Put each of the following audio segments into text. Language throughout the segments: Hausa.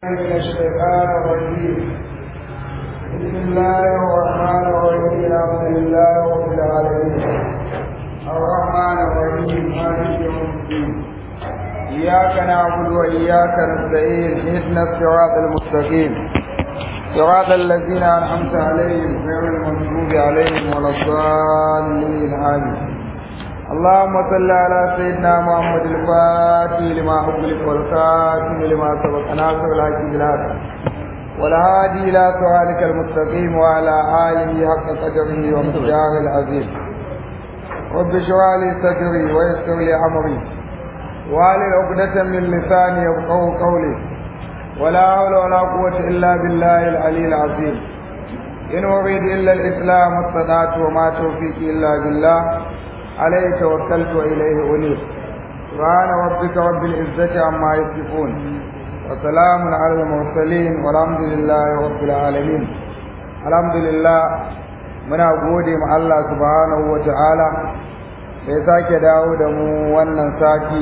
من الشيطان الرجيم. بسم الله الرحمن الرحيم. الحمد لله رب العالمين الرحمن الرحيم مالك يوم الدين. إياك نعبد وإياك نستعين. اهدنا الصراط المستقيم صراط الذين أنعمت عليهم غير المغضوب عليهم ولا الضالين. آمين. اللهم صل على سيدنا محمد الفاتح لما أغلق والخاتم لما سبق ناصر الحق بالحق والهادي إلى صراطك المستقيم وعلى آله حق قدره ومقداره العظيم. رب اشرح لي صدري ويسر لي أمري واحلل عقدة من لساني يفقهوا قولي ولا حول ولا قوة إلا بالله العلي العظيم. إن أريد إلا الإسلام والصلاة وما توفيقي إلا بالله عليه توكلت وإليه أنيب. سبحان ربك رب العزة عما يصفون وسلام على المرسلين والحمد لله رب العالمين. الحمد لله muna gode ma Allah subhanahu wa ta'ala da ya sake dawo da mu wannan sati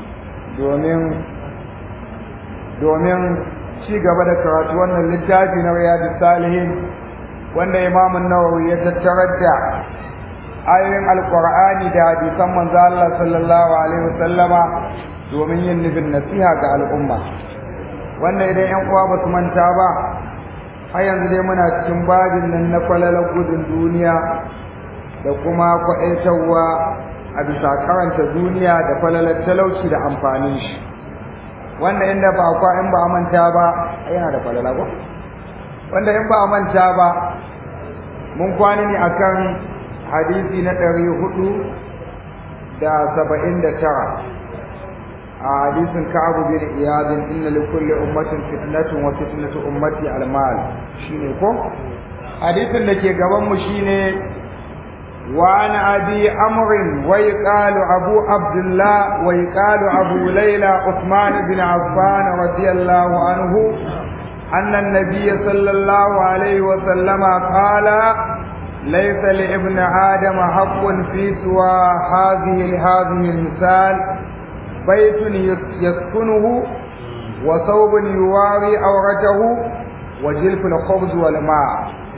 domin ci gaba da karatu wannan littafi na Riyadus Salihin wanda Imam An-Nawawi ya tattarar da ayoyin alqur'ani da hadisan manzo Allah sallallahu alaihi wasallama domin yin nufin nasiha ga al'umma. Wannan idan ƴan uwa basu manta ba, har yanzu dai muna cikin babin nan na falalar gudun duniya da kuma kwaɗaitarwa a bisa karanta duniya da falalar talauci da amfanin shi. Wanda inda ba kwa in ba a manta ba yana da falala ba. Wanda in ba a manta ba mun kwana ne akan hadisi na 479 a hadisin Ka'ab bin Iyad, inna li kulli ummatin fitnatun wa fitnatu ummati al-mal. Shine ko hadisin da ke gaban mu shine wa an abi amr wa yaqalu abu abdullah wa yaqalu abu layla uthman bin affan radiyallahu anhu anna an-nabiy sallallahu alayhi wa sallama qala ليس لابن آدم حق في سوى هذه المثال بيت يسكنه وثوب يواري عورته وجلف الخبز والماء.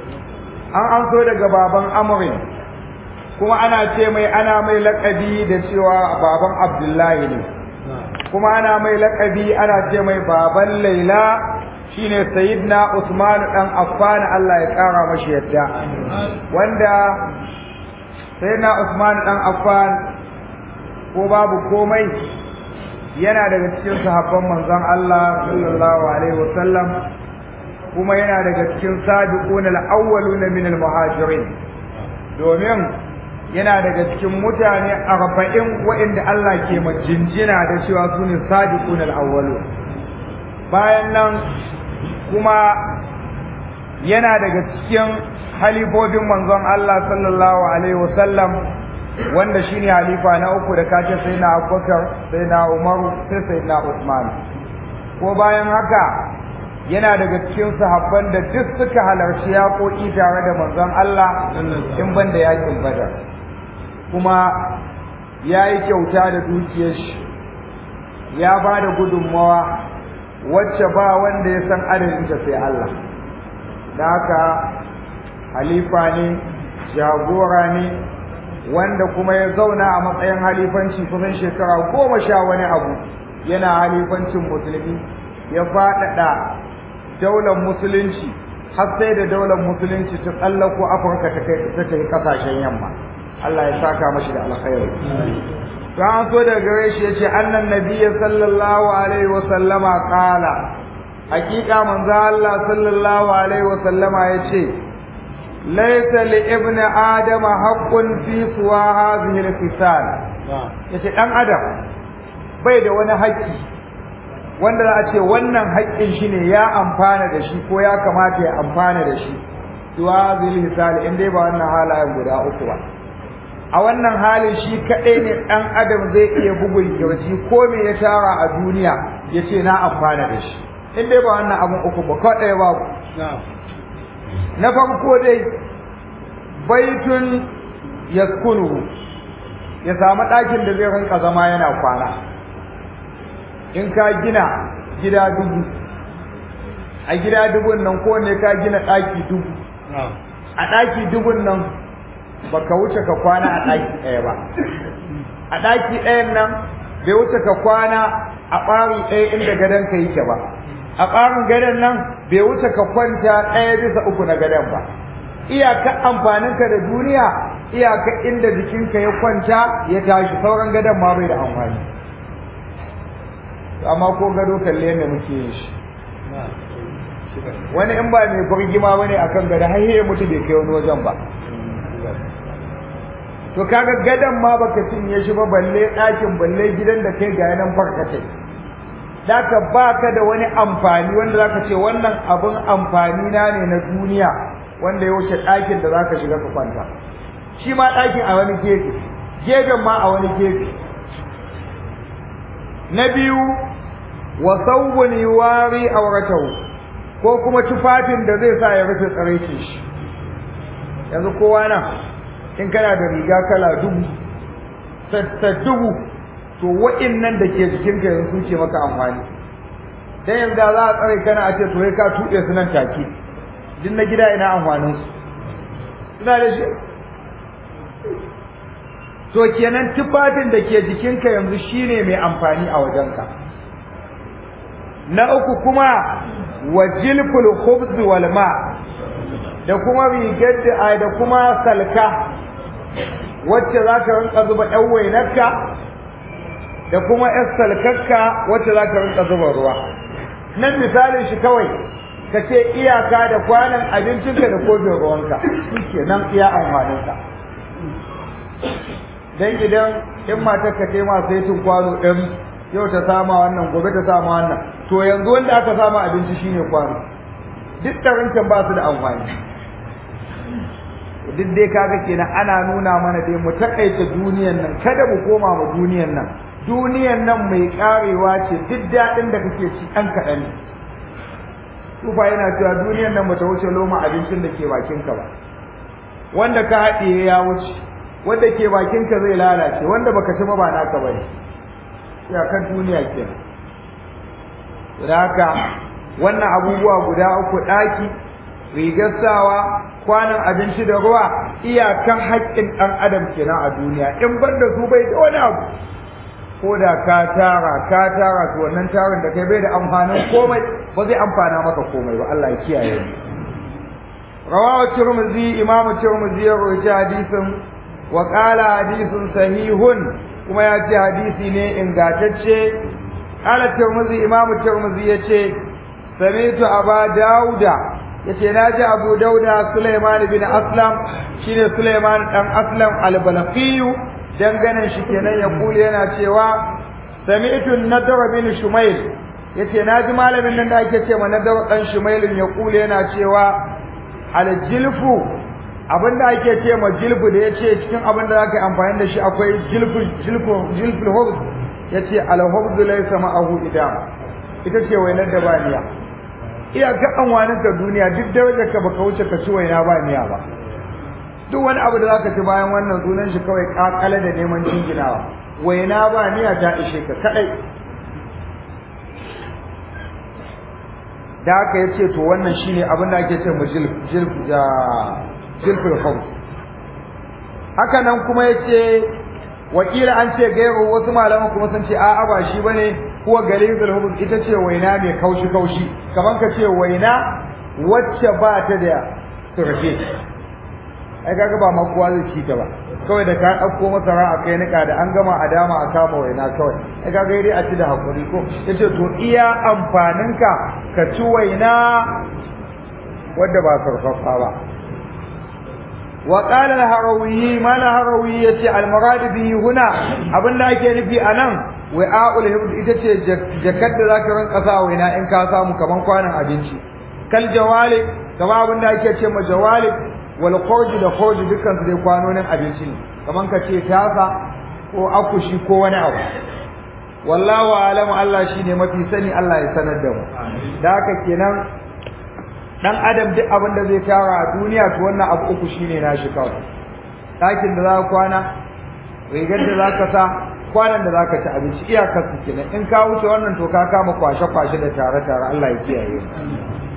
an so daga baban amrin kuma ana mai laƙabi da cewa baban abdullahi ne, kuma ana mai laƙabi ana ce mai baban laila, shine sayyidina Usman dan Affan, Allah ya kara mashi yadda. Wanda sayyidina Usman dan Affan ko babu komai yana daga cikin sahabban manzon Allah sallallahu alaihi wasallam, kuma yana daga cikin sabiqun al-awwaluna min al-muhajirin, domin yana daga cikin mutane 40 waɗanda Allah ke majinjina da cewa su ne sabiqun al-awwalun. Bayan nan kuma yana daga cikin halifofin manzon Allah sallallahu alaihi wasallam, wanda shine halifa na uku da kace sai na Abubakar, sai na Umar, sai na Uthman. Ko bayan haka yana daga cikin sahabban da duk suka halarci yaƙoƙi tare da manzon Allah in banda yakin Badar, kuma yayi kyauta da dukiyar shi, ya bada gudunmawa wacce ba wanda ya san adadin ta sai Allah. Da haka halifa ne, jagora ne, wanda kuma ya zauna a matsayin halifanci kusan shekara 10 wani abu yana halifancin musulmi, ya faɗaɗa daular musulunci har sai da daular musulunci ta tsallako Afirka ta kai kasashen yamma. Allah ya saka mashi da alkhairi. To an so daga gare shi yace annan nabiyyi sallallahu alaihi wa sallama qala, hakika manzo Allah sallallahu alaihi wa sallama yace laysa li ibni adam haqqun fi suwa hadhihi al-fisal. Yace dan adam bai da wani haƙƙi wanda za a ce wannan haƙƙin shi ne ya amfana da shi ko ya kamata ya amfana da shi suwa hadhihi al-fisal, in dai ba wannan halayen guda uku ba. A wannan halin shi kaɗai ne ɗan adam zai iya bugun kirji ko me ya tara a duniya ya ce na amfana da shi, in dai ba wannan abun uku ba kawai ɗaya babu. Na farko dai baitun yaskunu, ya samu ɗakin da zai rinka zama yana kwana. In ka gina gida dubu a gida dubun nan ko ne ka gina ɗaki dubu a ɗaki dubun nan baka wuce ka kwana a ɗaki ɗaya ba a ɗaki ɗayan nan bai wuce ka kwana a ɓari ɗaya inda gadon ka yake ba a ɓarin gadon nan bai wuce ka kwanta 1/3 na gadon ba iyaka amfaninka da duniya iyaka inda jikinka ya kwanta ya tashi sauran gadon ma bai da amfani amma ko gado kalle ne muke yin shi wani in ba mai burgima bane akan gado har ya mutu bai kai wani wajen ba to kaga gadon ma baka cinye shi ba balle ɗakin balle gidan da kai ga yanan farkatai daka baka da wani amfani wanda zaka ce wannan abun amfani na ne na duniya wanda ya wuce ɗakin da zaka shiga ka kwanta shi ma ɗakin a wani gefe gefen ma a wani gefe na biyu wa sawbun yuwari awratahu ko kuma tufafin da zai sa ya rufe tsaraicin shi yanzu kowa nan in kana da riga kala dubu dubu to wa'innan da ke jikinka yanzu ce maka amfani dan yanzu za a tsare kana a ce to ka tuɗe su nan take din na gida ina amfanin su suna da shi to kenan tufafin da ke jikinka yanzu shine mai amfani a wajenka na uku kuma wajilful khubz wal ma da kuma rigar da kuma salka wacce zaka rinka zuba ɗan wainarka da kuma ƴan salkarka wacce zaka rinka zuba ruwa nan misalin shi kawai kace iyaka da kwanan abincinka da kofin ruwanka shikenan iya amfaninka dan idan in matarka ce ma sai tun kwano ɗin yau ta sama wannan gobe ta sama wannan to yanzu wanda aka sama abinci shine kwano duk tarinkan ba su da amfani duk dai kaga kenan ana nuna mana dai mu takaita duniyan nan kada mu koma mu duniyan nan mai karewa ce duk daɗin da kake ci ɗan kaɗan ne tufa yana cewa duniyan nan bata wuce loma abincin da ke bakinka ba wanda ka haɗiye ya wuce wanda ke bakinka zai lalace wanda baka ci ba naka bane ya kan duniya kenan da haka wannan abubuwa guda uku ɗaki rigar sawa kwanan abinci da ruwa iyakan haƙƙin ɗan adam kenan a duniya in ban da su bai da wani abu ko da ka tara to wannan tarin da kai bai da amfanin komai ba zai amfana maka komai ba Allah ya kiyaye mu rawahu tirmidhi imam tirmidhi ya rawaita hadisin wa qala hadisun sahihun kuma ya ce hadisi ne ingantacce qala tirmidhi imam tirmidhi yace sami'tu aba dauda yace naji abu dauda sulaiman bin aslam shine sulaiman dan aslam al-balqi danganan shi kenan ya kula yana cewa sami'tu an-nadr bin shumayl yace naji malamin nan da ake cewa nadr dan shumayl ya kula yana cewa al-jilfu abinda ake cewa jilfu da yace cikin abinda zaka yi amfani da shi akwai jilfu hubs yace al-hubs laysa ma'ahu idam ita ce wainar da baniya iyaka anwaninka duniya duk darajar ka baka wuce ka ci waina baniya ba duk wani abu da zaka ci bayan wannan sunan shi kawai kakale da neman jinginawa waina baniya ta ishe ka kadai da haka yace to wannan shine abin da ake cewa jilful khawf haka nan kuma yace wakila an ce gairu wasu malaman kuma sun ce a'a ba shi bane kuwa galizul hubub ita ce waina mai kaushi kaman ka ce waina wacce ba ta da turke ai kaga ba ma kowa zai ci ta ba kawai da ka dauko masara a kai nika da an gama a dama a kama waina kawai ai kaga dai a ci da hakuri ko yace to iya amfaninka ka ci waina wanda ba sarfafa ba wa qala al-harawi ma al-harawi yace al-murad bihi huna abinda ake nufi anan wa'ul hibd ita ce jakar da zaka ranka sa waina in ka samu kaman kwanan abinci kal jawalik kama abinda ake ce ma jawalik wal khurj da khurj dukkan su dai kwanonin abinci ne kaman ka ce tasa ko akushi ko wani abu wallahu a'lamu Allah shine mafi sani Allah ya sanar da mu da haka kenan dan adam duk abin da zai tara a duniya to wannan abu uku shine nashi kawai dakin da zaka kwana rigar da zaka sa kwanan da zaka ci abinci iyakar su kenan in ka wuce wannan to ka kama kwashe da tare Allah ya kiyaye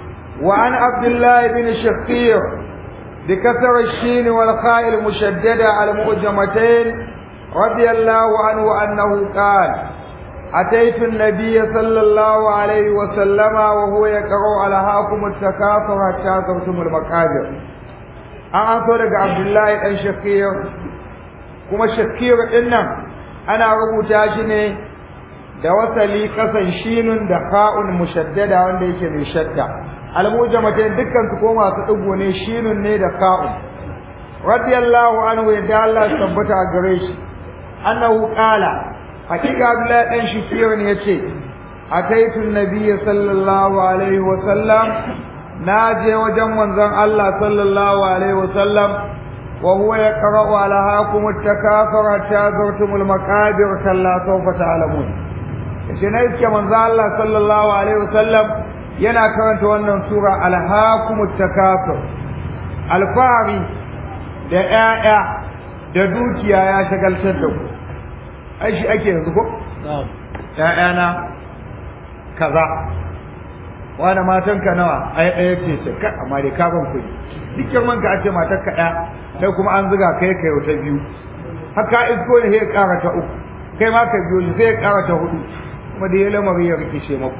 وعن عبد الله بن شقيق بكسر الشين والخاء المشددة على المعجمتين رضي الله عنه أنه قال أتيت النبي صلى الله عليه وسلم وهو يقرأ ألهاكم التكاثر حتى زرتم المقابر. أنصر عبد الله بن شقيق كما شقيق إنم أنا ربوتا شيء da wasali kasan shinun da kha'un mushaddada wanda yake mai shadda al-mujamatain dukkan su ko masu digo ne shinun ne da kha'un radiyallahu anhu ya Allah tabbata a gare shi annahu qala hakika Abdullah dan Shakir ne yace ataitu an-nabiy sallallahu alaihi wa sallam naje wajen manzon Allah sallallahu alaihi wa sallam wa huwa yaqra'u alahakum at-takathur hatta zurtumul maqabir kalla sawfa ta'lamun. Shi ne yake manzo Allah sallallahu alaihi wasallam yana karanta wannan sura alhaakumut takasur alfari da ƴaƴa da dukiya ya shagaltar da ku ai shi ake yanzu ko na'am ƴaƴana kaza wani matan ka nawa ai ɗaya ce ka amma dai ka ban kuɗi dukkan man ka ace matar ka ɗaya sai kuma an zuga kai ta biyu haka isko ne sai ƙara ta uku kai ma ka biyo sai ya ƙara ta hudu kuma da ya lamari ya rikice maku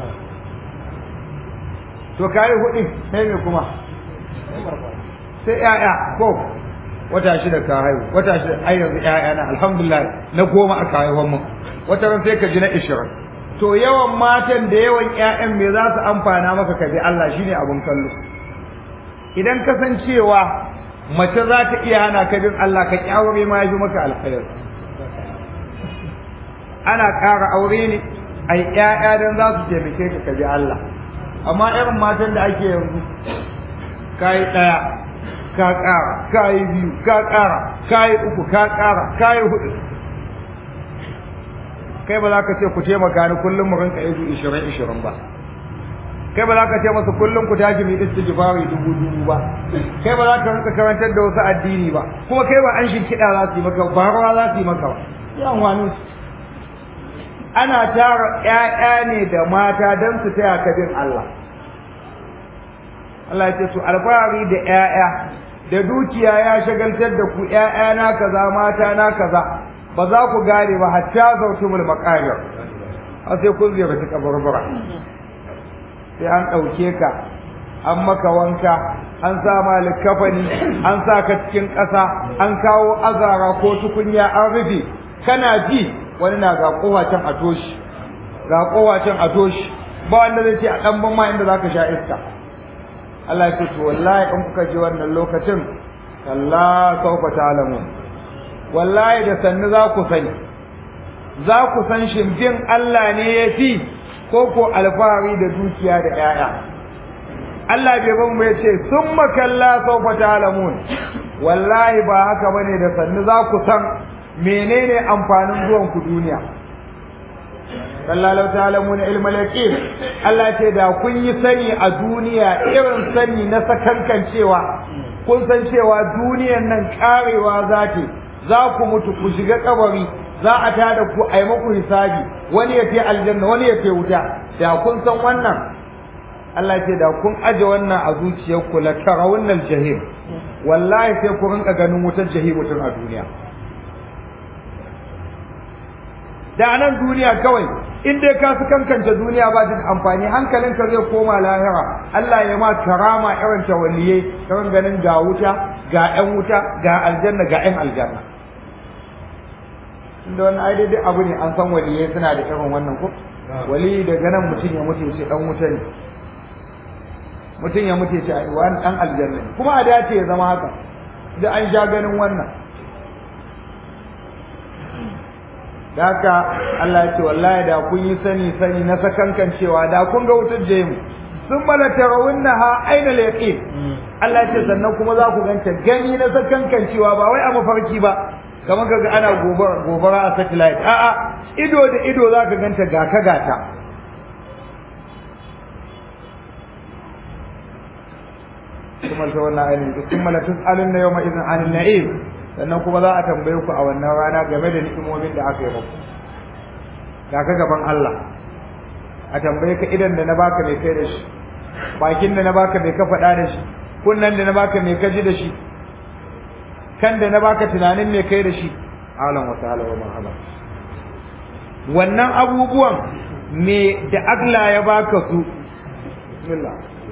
to kayi hudu sai me kuma sai ƴaƴa ko wata shida ka haihu wata shida ai yanzu ƴaƴa na alhamdulillah na goma aka haihuwan mu wata ran sai ka ji na 20 to yawan matan da yawan ƴaƴan me za su amfana maka ka bi Allah shine abun kallo idan kasancewa mace za ta iya hana ka bin Allah ka kyawure ma yafi maka alkhair ana ƙara aure ne ai ƴaƴa dan za su taimake ka ka bi Allah amma irin matan da ake yanzu kai daya ka ƙara kai biyu ka ƙara kai uku ka ƙara kai hudu kai ba za ka ce ku taimaka ni kullum mu rinka yi 20 ba kai ba za ka ce masa kullum ku tashi mu istighfari 2000 ba kai ba za ka rinka karantar da wasu addini ba kuma kai ba an shi kida za su yi maka ba rawa za su yi maka ba yan wani ana tara ƴaƴa ne da mata dan su taya ka bin Allah Allah ya ce su alfahari da ƴaƴa da dukiya ya shagaltar da ku ƴaƴa na kaza mata na kaza ba za ku gane ba hatta zautumul maqabir har sai kun ziyarci kaburbura sai an ɗauke ka an maka wanka an sa ma likafani an sa ka cikin ƙasa an kawo azara ko tukunya an rufe kana ji wani na ga kowa can a toshi ga kowa can a toshi ba wanda zai ce a ɗan ban ma inda za ka sha iska Allah ya ce to wallahi in kuka ji wannan lokacin kalla sawfa ta'lamun wallahi da sannu za ku sani za ku san shin bin Allah ne yafi ko ko alfahari da dukiya da ƴaƴa Allah bai ban mu yace summa kalla sawfa ta'lamun wallahi ba haka bane da sannu za ku san menene amfanin zuwan ku duniya sallallahu ta'lamuna ilmal yaqin Allah ce da kun yi sani a duniya irin sani na sakankancewa kun san cewa duniyan nan karewa za ku mutu ku shiga kabari za a tada ku a yi muku hisabi wani ya ce aljanna wani ya ce wuta da kun san wannan Allah ce da kun aje wannan a zuciyarku la tarawunnal jahim wallahi sai ku rinka ganin wutar jahim tun a duniya da nan duniya kawai in dai ka su kankanta duniya ba ta amfani hankalinka zai koma lahira Allah ya ma karama irin ta waliyai kan ganin ga wuta ga ƴan wuta ga aljanna ga ƴan aljanna inda wannan ai dai abu ne an san waliyai suna da irin wannan ko wali daga nan mutum ya mutu sai dan wuta ne mutum ya mutu sai ai wani dan aljanna kuma a dace ya zama haka da an sha ganin wannan da haka Allah ya ce wallahi da kun yi sani na sakankan cewa da kun ga wutar jehim sun mala tarawunnaha aina al-yaqin Allah ya ce sannan kuma za ku ganta gani na sakankan cewa ba wai a mafarki ba kamar kaga ana gobara a satellite a'a ido da ido za ka ganta gata kuma ta wannan ainihin kuma la tus'alunna yawma idhin 'anil na'im sannan kuma za a tambaye ku a wannan rana game da ni'imomin da aka yi muku ga ka gaban Allah a tambaye ka idan da na baka mai kai da shi bakin da na baka mai ka faɗa da shi kunnan da na baka mai ka ji da shi kan da na baka tunanin mai kai da shi alam wa ta'ala wa marhaba wannan abubuwan me da Allah ya baka su bismillah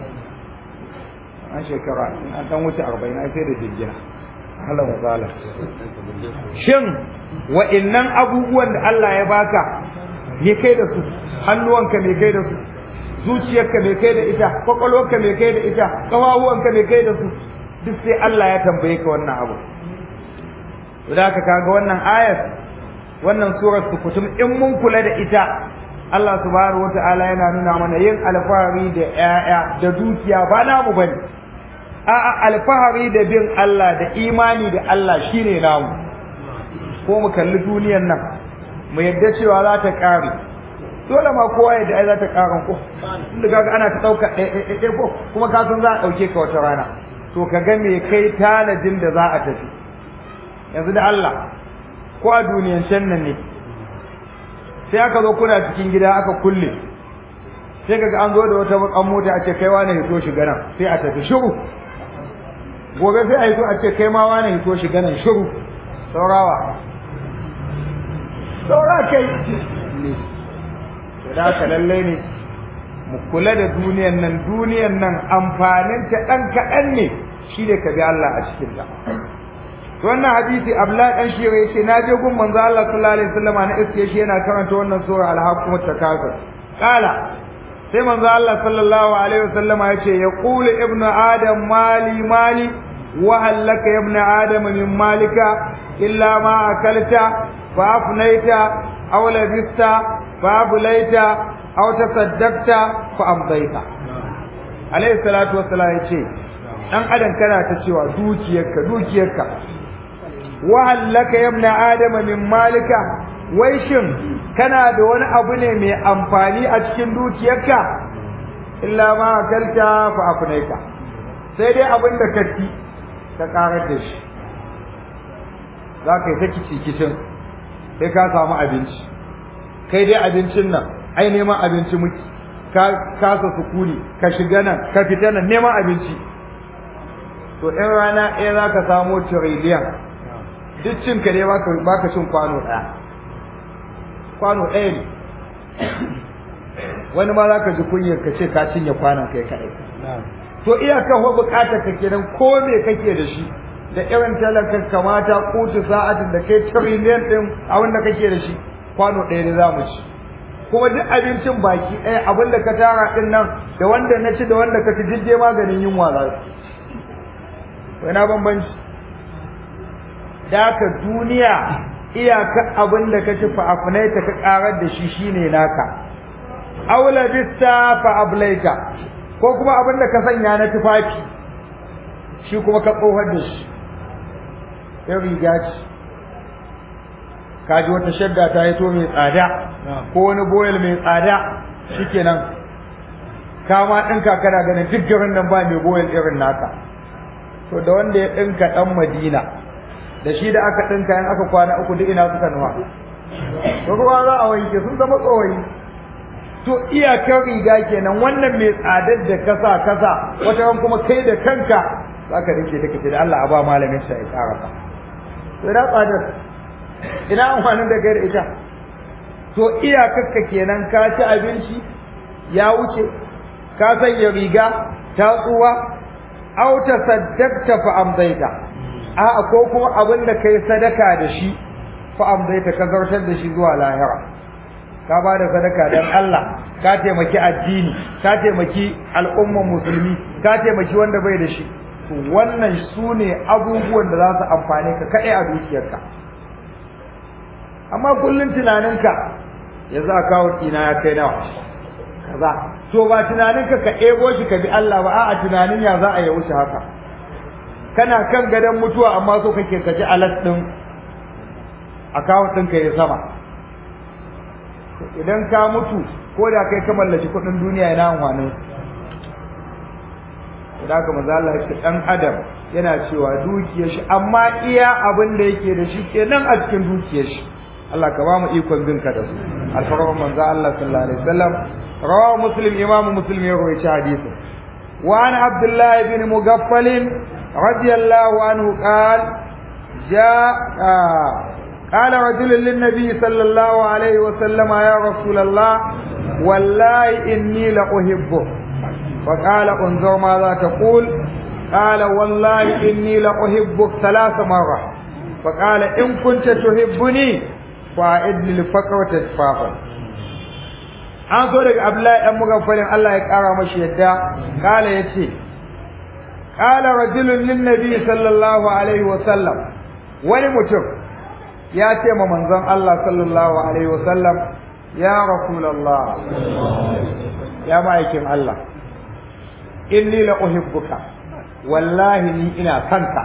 an shekara an dan wuce 40 ai sai da jirgin Allah wa ta'ala shin wa'annan abubuwan da Allah ya baka me kai da su hannuwanka me kai da su zuciyarka me kai da ita kwakwalwarka me kai da ita kawawanka me kai da su duk sai Allah ya tambaye ka wannan abu da ka kaga wannan ayat wannan surar kutum in mun kula da ita Allah subhanahu wataala yana nuna mana yin alfahari da ƴaƴa da dukiya ba namu bane a'a alfahari da bin Allah da imani da Allah shine namu ko mu kalli duniyar nan mu yadda cewa za ta kare dole ma kowa yadda ai za ta karan ko inda kaga ana ta dauka ɗaya ko kuma ka san za a dauke ka wata rana to ka ga me kai tanadin da za a tafi yanzu da Allah ko a duniyan can nan ne sai aka zo kuna cikin gida aka kulle sai kaga an zo da wata bakan mota a ce kai wane hito shi ganan sai a tafi shiru gobe sai a yi a ce kai ma wane hito shi ganan shiru saurawa saura kai ne da haka lallai ne mu kula da duniyan nan amfanin ta dan kaɗan ne shi da ka bi Allah a cikin ta wannan hadisi Abdullah dan shi yace na je gun manzo Allah sallallahu alaihi wasallam na iske shi yana karanta wannan sura al-haqqum takasur kala sai manzo Allah sallallahu alaihi wasallam yace yaqulu ibnu adam mali mali wa halaka ibnu adam min malika illa ma akalta fa afnaita aw labista fa ablaita aw tasaddaqta fa amdaita alaihi salatu wassalam yace dan adam kana ta cewa dukiyarka wahallaka ya ibn adam min malika wai shin kana da wani abu ne mai amfani a cikin dukiyarka illa ma akalta fa afnaika sai dai abin da ka ci ka karar da shi zaka yi ta kicin sai ka samu abinci kai dai abincin nan ai neman abinci muke ka kasa sukuni ka shiga nan ka fita nan neman abinci to in rana ɗaya zaka samu trillion duk cin ka ne baka cin kwano ɗaya ne wani ma za ka ji kunyar ka ce ka cinye kwanon kai kaɗai to iyakar wa bukatar ka kenan ko me kake da shi da irin talakan kamata kutu sa'atin da kai trillion ɗin abin da kake da shi kwano ɗaya ne za mu ci kuma duk abincin baki ɗaya abin da ka tara ɗin nan da wanda na ci da wanda ka ci duk maganin yunwa za su wani bambanci da ka duniya iyaka abin da ka ci fa afnaita ka karar da shi shine naka aula bista fa ablaita ko kuma abin da ka sanya na tufafi shi kuma ka tsohar da shi ya riga ce kaji wata shadda ta yi to mai tsada ko wani boyel mai tsada shikenan kama ɗinka kana ganin duk garin nan ba mai boyel irin naka to da wanda ya ɗinka ɗan Madina da shi da aka dinka in aka kwana uku duk ina suka nuwa to ruwa za a wanke sun zama tsoyi to iyakar riga kenan wannan mai tsadar da kasa wata ran kuma kai da kanka zaka dinke take ce da Allah a ba malamin sa ya karasa to da tsadar ina amfanin da kai da ita to iyakar ka kenan ka ci abinci ya wuce ka sanya riga ta tsuwa aw tasaddaqta fa amdaita a'a ko kuma abin da kai sadaka da shi fa amdaita ka zartar da shi zuwa lahira ka ba da sadaka dan Allah ka taimaki addini ka taimaki al'umman musulmi ka taimaki wanda bai da shi to wannan sune abubuwan da za su amfane ka kai a dukiyarka amma kullun tunaninka yanzu a kawo ina ya kai nawa kaza to ba tunaninka ka ego shi ka bi Allah ba a'a tunanin ya za a yi wuce haka kana kan gadon mutuwa amma so kake kaji alat din account ɗinka ya sama idan ka mutu ko da kai ka mallaki kuɗin duniya yana amfani idan ka manzo Allah ya dan adam yana cewa dukiyar shi amma iya abin da yake da shi kenan a cikin dukiyar shi Allah ka ba mu ikon bin ka da su alfarman manzo Allah sallallahu alaihi wasallam rawahu muslim imamu muslim ya rawaita hadisin وعن عبد الله بن مغفل رضي الله عنه قال قال رجل للنبي صلى الله عليه وسلم يا رسول الله والله إني لأحبه فقال انظر ماذا تقول قال والله إني لأحبك 3 مرات فقال إن كنت تحبني فأعد لي الفقر تسفافا an so daga Abdullahi dan Mughaffalin Allah ya kara mashi yadda kala yace kala rajulun lin nabi sallallahu alaihi wa sallam wani mutum ya ce ma manzon Allah sallallahu alaihi wa sallam ya rasulullah ya ma'aikin Allah inni la uhibbuka wallahi ni ina sanka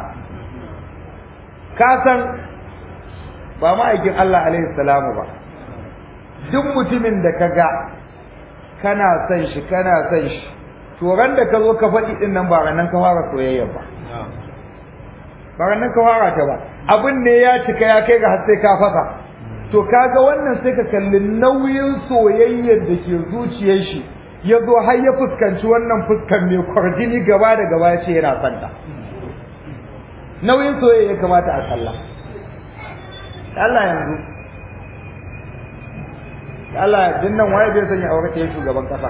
ka san ba ma'aikin Allah alaihi salamu ba duk mutumin da kaga kana son shi to ran da ka zo ka faɗi din nan ba ranan ka fara soyayya ba ba ranan ka fara ta ba abin ne ya cika ya kai ga har sai ka fasa to kaga wannan sai ka kalli nauyin soyayyar da ke zuciyar shi ya zo har ya fuskanci wannan fuskan mai kwarjini gaba da gaba ya ce yana son ta nauyin soyayya ya kamata a kalla Allah yanzu Allah dinnan waye bai sanya aure ta shugaban kasa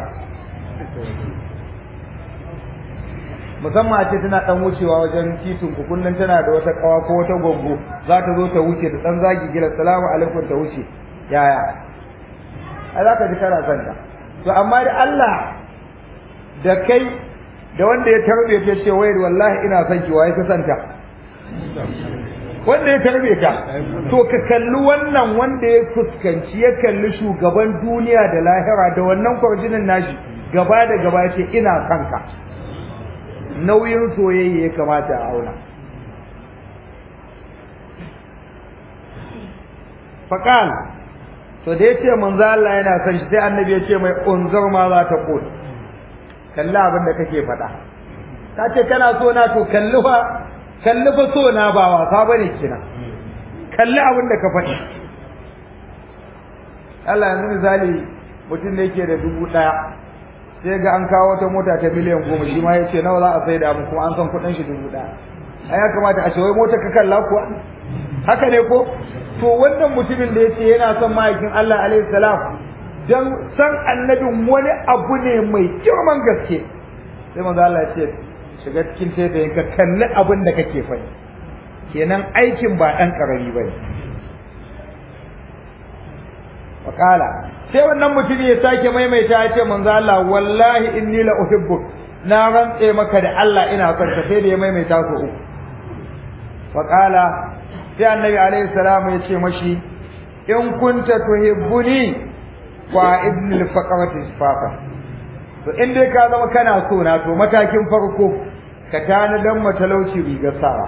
musamman a ce tana dan wucewa wajen titin ku kullun tana da wata kawa ko wata gongo za ta zo ta wuce da dan zagi gida salamu alaikum ta wuce yaya ai za ka ji kana santa to amma da Allah da kai da wanda ya tarbe ta ce wai wallahi ina son ki waye ka santa wanda ya tarbe ka to ka kalli wannan wanda ya fuskanci ya kalli shugaban duniya da lahira da wannan kwarjinin nashi gaba da gaba ce ina kanka nauyin soyayya ya kamata a auna faqal to da yace manzo Allah yana son shi sai annabi ya ce mai unzur ma za ta qul kalli abin da kake faɗa ka ce kana so na to kalli fa so na ba wasa bane kina kalli abin da ka faɗi Allah yanzu misali mutum da yake da 1000 sai ga an kawo wata mota ta miliyan 10 shi ma yace nawa za a sai da mu kuma an san kuɗin shi 1000 ai ya kamata a ce wai mota ka kalla kuwa haka ne ko to wannan mutumin da yace yana son ma'aikin Allah alaihi salam dan san annabin wani abu ne mai girman gaske sai manzo Allah ya ce shiga cikin taitayin ka kalli abin da kake faɗi kenan aikin ba ɗan ƙarami ba ne faƙala sai wannan mutum ya sake maimaita ya ce manzo Allah wallahi inni la uhibbuk na rantse maka da Allah ina son ka sai da ya maimaita so uku faƙala sai annabi alaihi salamu ya ce mashi in kunta tuhibbuni wa ibnul faqrati isfafa to in dai ka zama kana so na to matakin farko ka tana dan matalauci rigar sawa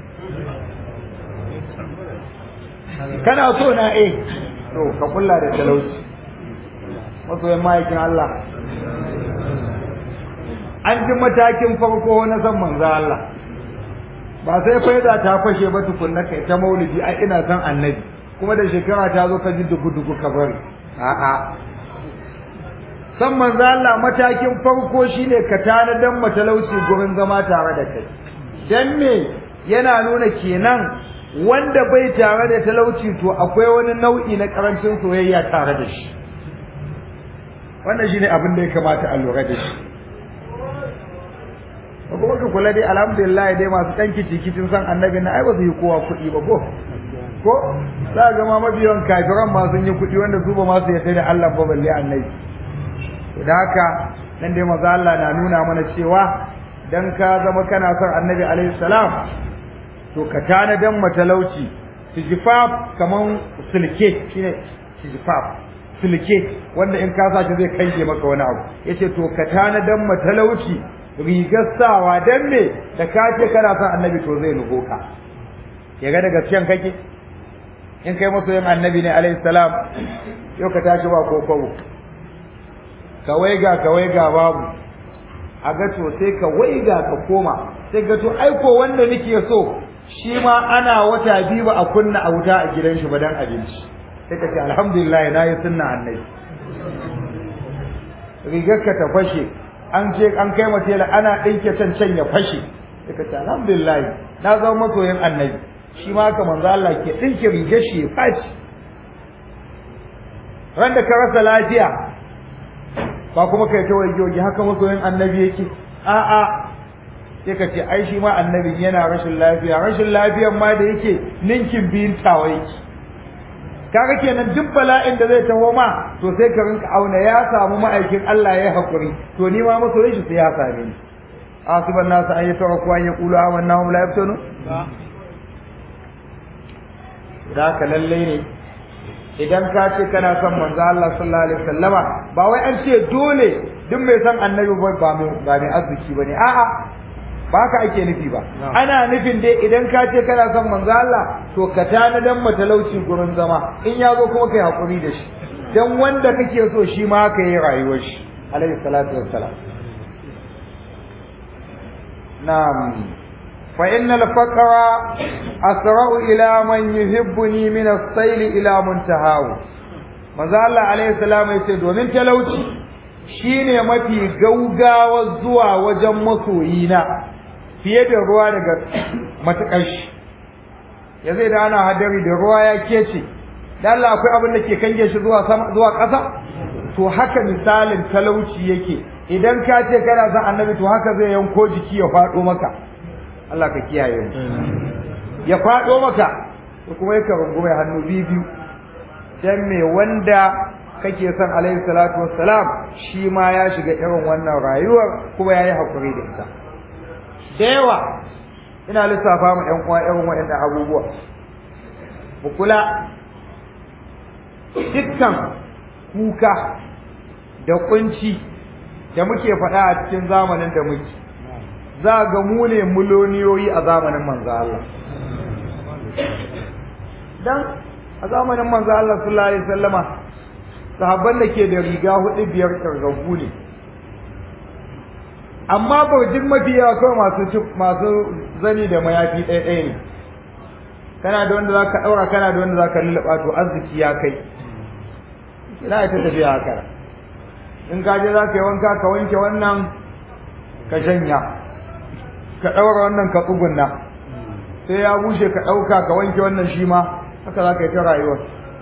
kana so na to ka kulla da talauci masoyan ma'aikin Allah an ji matakin farko na san manzo Allah ba sai faida ta fashe ba tukunna kai ta maulidi ai ina san annabi kuma da shekara ta zo ka ji dugu ka bari a'a san manzo Allah matakin farko shine ka tana dan matalauci gurin zama tare da kai dan me yana nuna kenan wanda bai tare da talauci to akwai wani nau'i na karancin soyayya tare da shi wannan shine abin da ya kamata a lura da shi kuma ka kula dai alhamdulillah dai masu dan kicin san annabi na ai ba su yi kowa kuɗi ba ko za ga ma mabiyan kafiran ma sun yi kuɗi wanda su ba ma su yarda da Allah ba balle annabi da haka nan dai maza Allah na nuna mana cewa dan ka zama kana son annabi alaihi salam to ka tana dan matalauci tijfaf kaman silke shine tijfaf silke wanda in ka sashi zai kange maka wani abu yace to ka tana dan matalauci rigar sawa dan me da ka ce kana son annabi to zai nugo ka ya ga daga cikin kake in kai masoyin annabi ne alaihi salam yau ka tashi ba kokobo ka waiga babu a ga to sai ka waiga ka koma sai ga to aiko wanda nake so shi ma ana wata biyu ba a kunna a wuta a gidan shi ba dan abinci sai ka ce alhamdulillah na yi sunna annabi rigar ka ta fashe an kai matela ana dinke can ya fashe sai ka ce alhamdulillah na zama masoyin annabi shi ma haka manzo Allah ke dinke rigar shi ya fashi randa ka rasa lafiya ba kuma kai ta wajoji haka masoyin annabi yake a'a sai ka ce ai shi ma annabi yana rashin lafiyar ma da yake ninkin biyin tawa yake kaga kenan duk bala'in da zai taho ma to sai ka rinka auna ya samu ma'aikin Allah ya hakuri to ni ma masoyin shi sai ya same ni asiban nasu an yi taraku an yaqulu amanna hum la yaftanu da ka lalle ne idan ka ce kana son manzo Allah sallallahu alaihi wasallama ba wai an ce dole duk mai son annabi ba mai arziki bane a'a ba ka ake nufi ba ana nufin dai idan ka ce kana son manzo Allah to ka tanadan matalauci gurin zama in ya zo kuma kai hakuri da shi dan wanda kake so shi ma haka yi rayuwar shi alaihi salatu wassalam na'am fa innal faqra asra'u ila man yuhibbuni min as-sayl ila muntahahu manzo Allah alaihi salam yace domin talauci shine mafi gaugawa zuwa wajen masoyina fiye da ruwa daga matakar shi ya zai da ana hadari da ruwa ya kece da Allah akwai abin da ke kange shi zuwa sama zuwa ƙasa to haka misalin talauci yake idan ka ce kana son annabi to haka zai yanko jiki ya faɗo maka Allah ka kiyaye mu ya faɗo maka to kuma yake rungume hannu biyu dan me wanda kake son alaihi salatu wassalam shi ma ya shiga irin wannan rayuwar kuma yayi hakuri da ita da yawa ina lissafa mu ɗan uwa irin waɗannan abubuwa mu kula dukkan kuka da kunci da muke faɗa a cikin zamanin da muke za ga mu ne miloniyoyi a zamanin manzo Allah dan a zamanin manzo Allah sallallahu alaihi wasallama sahabban da ke da riga 4-5 kargagu ne amma burjin mafiya kawai masu zani da mayafi ɗaya ne kana da wanda zaka daura kana da wanda zaka lullaba to arziki ya kai ina ta tafiya haka in ka je zaka yi wanka ka wanke wannan ka shanya ka daura wannan ka tsugunna sai ya bushe ka dauka ka wanke wannan shi ma haka zaka yi ta rayuwa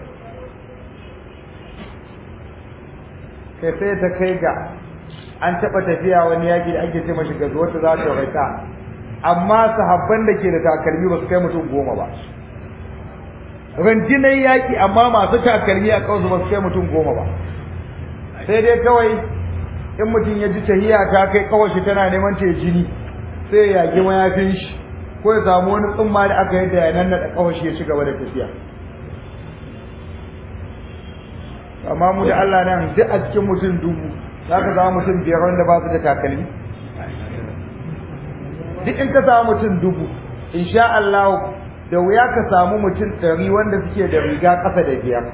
sai ta kai ga an taɓa tafiya wani yaƙi da ake ce mashi gazo wata za ta rata amma sahabban da ke da takalmi ba su kai mutum 10 ba rundunar yaƙi amma masu takalmi a kawai ba su kai mutum 10 ba sai dai kawai in mutum ya ji tahiya ta kai kawai shi tana neman ta jini sai ya yage mayafin shi ko ya samu wani tsumma da aka yadda ya nannaɗa kawai shi ya ci gaba da tafiya amma mu da Allah nan duk a cikin mutum 1000 za ka samu mutum 5 wanda ba su da takalmi duk in ka samu mutum 1000 insha Allah da wuya ka samu mutum 100 wanda suke da riga ƙasa da 5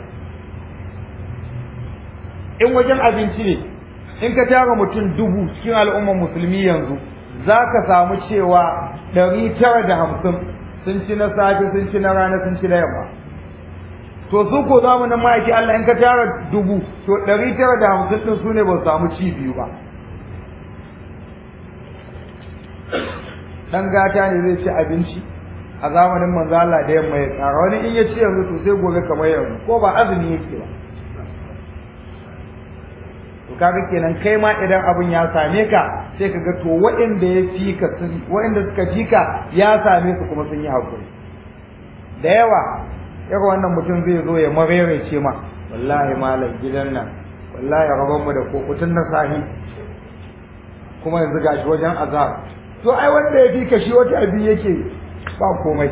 in wajen abinci ne in ka tara mutum 1000 cikin al'ummar musulmi yanzu za ka samu cewa 950 sun ci na safe sun ci na rana sun ci na yamma to su ko zamanin ma'aiki Allah in ka tara 1000 to 950 din su ne ba su samu ci biyu ba dan gata ne zai ci abinci a zamanin manzo Allah da yamma ya tsara wani in ya ci yanzu to sai gobe kamar yanzu ko ba azumi yake ba to kaga kenan kai ma idan abin ya same ka sai kaga to waɗanda ya fika waɗanda suka fika ya same su kuma sun yi hakuri da yawa yaga wannan mutum zai zo ya marerece ma wallahi malam gidan nan wallahi rabon mu da kokutun na sahi kuma yanzu gashi wajen azab to ai wanda ya fika shi wata abi yake ba komai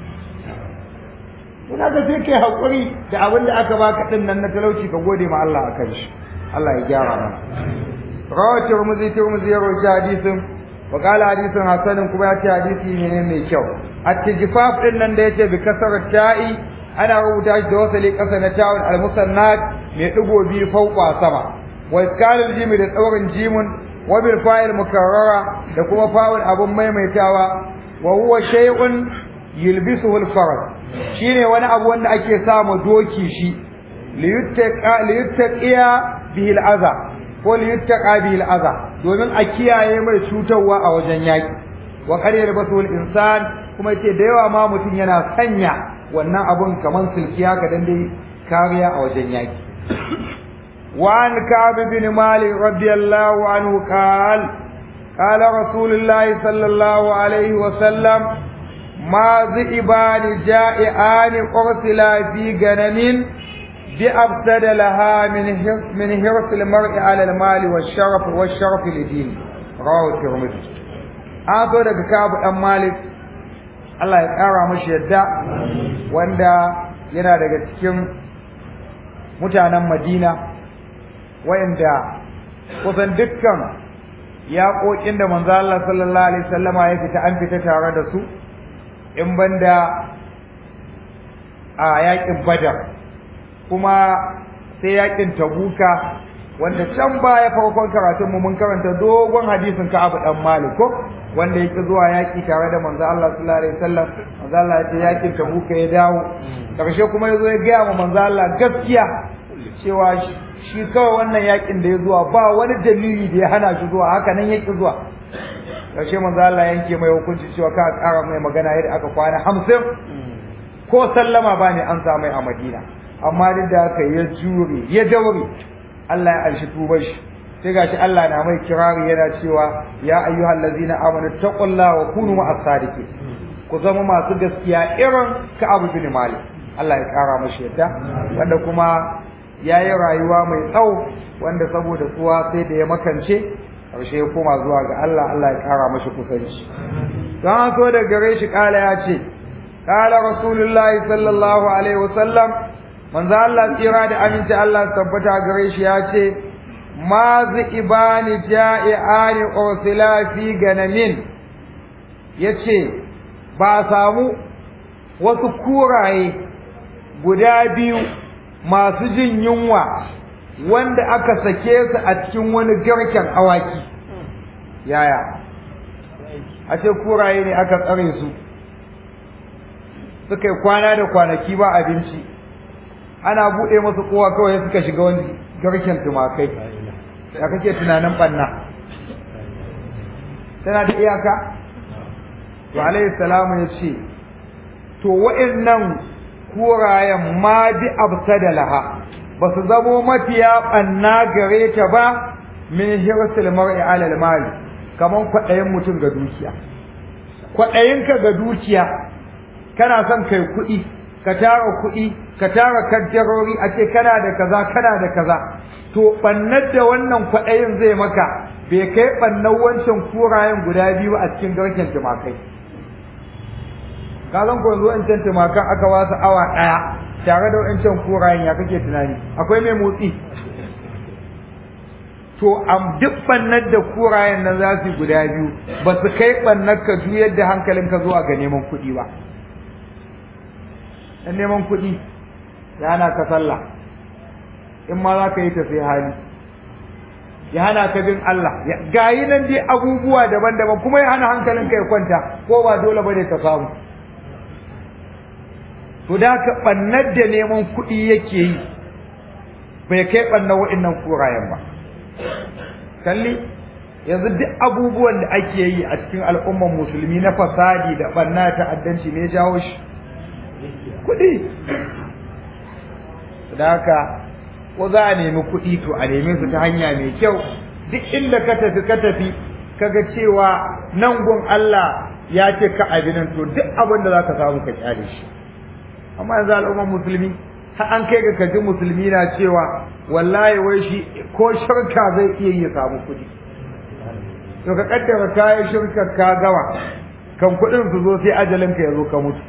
ina ga sai kai hakuri da abin da aka baka din nan na talauci ka gode ma Allah akan shi Allah ya gyara mana rawati Tirmidhi ya rawaita hadisin wa qala hadisin hasanin kuma ya ce hadisi ne mai kyau at-tijfaf din nan da yace bi kasar ta'i ana rubuta shi da wasali kasa na ta'un al-musannat mai digo biyu fauqa sama wa iskalul jim da tsaurin jimun wa bil fa'il mukarrara da kuma fa'ul abun maimaitawa wa huwa shay'un yulbisuhu al-farad shine wani abu wanda ake sa ma doki shi liyuttaqiya bihi al-adha ko li yuttaqa bil adha domin a kiyaye mai cutarwa a wajen yaki wa qariyal basul insan kuma yace da yawa ma mutun yana sanya wannan abun kaman silkiya ka dan dai kariya a wajen yaki wa an ka'b bin malik radiyallahu anhu قال رسول الله صلى الله عليه وسلم ما ذئبان جائعان قرسلا في غنم بأفسد لها من حرص المرء على المال والشرف لدين رواه الترمذي أعطوا لك كعب أم مالك Allah ya ƙara mashi yadda wanda yana daga cikin mutanen Madina wayanda kusan dukkan yaƙoƙin da manzo Allah sallallahu alaihi wasallama ya fita an fita tare da su in banda a yaƙin Badar kuma sai yaƙin Tabuka wanda can baya farkon karatun mu mun karanta dogon hadisin Ka'ab dan Malik ko wanda yake zuwa yaƙi tare da manzo Allah sallallahu alaihi wasallam manzo Allah ya ce yaƙin Tabuka ya dawo karshe kuma yazo ya ga manzo Allah gaskiya cewa shi kawai wannan yakin da ya zuwa ba wani dalili da ya hana shi zuwa haka nan yake zuwa karshe manzo Allah yanke mai hukunci cewa ka ƙara mai magana yadda aka kwana 50 ko sallama ba ne an sa mai a Madina amma duk da haka ya jure ya daure Allah ya alshi tubar shi sai gashi Allah na mai kirari yana cewa ya ayyuhallazina amanu taqullaha wa kunu ma'as sadiqin ku zama masu gaskiya irin Ka'ab bin Malik Allah ya ƙara mashi yadda wanda kuma ya yi rayuwa mai tsawo wanda saboda tsuwa sai da ya makance ƙarshe ya koma zuwa ga Allah Allah ya ƙara mashi kusanci don so da gare shi ƙala ya ce ƙala rasulullahi sallallahu alaihi wasallam manzo Allah tsira da aminci Allah tabbata gare shi ya ce ma zibani ja'i'ani ursila fi ganamin yace ba samu wasu kuraye guda biyu masu jin yunwa wanda aka sake su a cikin wani garken awaki yaya a ce kuraye ne aka tsare su suka yi kwana da kwanaki ba abinci ana buɗe masu kowa kawai suka shiga wani garken tumakai da kake tunanin ɓanna tana da iyaka to alayhi salamu ya ce to wa'annan kurayen ma bi abtada laha ba su zamo mafiya ɓanna gare ta ba min hirsil mar'i alal mali kaman kwaɗayin mutum ga dukiya kwaɗayinka ga dukiya kana son kai kuɗi ka tara kuɗi ka tara kaddarori a ce kana da kaza kana da kaza to ɓannar da wannan kwaɗayin zai maka bai kai ɓannar wancan kurayen guda biyu a cikin garken tumakai ka zan ko yanzu wancan tumakan aka wasu awa ɗaya tare da wancan kurayen ya kake tunani akwai mai motsi to am duk ɓannar da kurayen nan za su guda biyu ba su kai ɓannar ka juyar da hankalinka zuwa ga neman kuɗi ba dan neman kuɗi ya hana ka sallah in ma za ka yi ta sai hali ya hana ka bin Allah gayi nan dai abubuwa daban-daban kuma ya hana hankalinka ya kwanta ko ba dole bane ka samu to da ka bannar da neman kuɗi yake yi bai kai bannar wa'annan kurayen ba kalli yanzu duk abubuwan da ake yi a cikin al'ummar musulmi na fasadi da banna ta'addanci ne ya jawo shi kuɗi da haka ko za a nemi kuɗi to a neme su ta hanya mai kyau duk inda ka tafi kaga cewa nan gun Allah ya ce ka abinan to duk abin da zaka samu ka kyale shi amma yanzu al'ummar musulmi har an kai ga kaji musulmi na cewa wallahi wai shi ko shirka zai iya yi samu kuɗi to ka kaddara kayan shirkar ka gawa kan kuɗin su zo sai ajalin ka ya zo ka mutu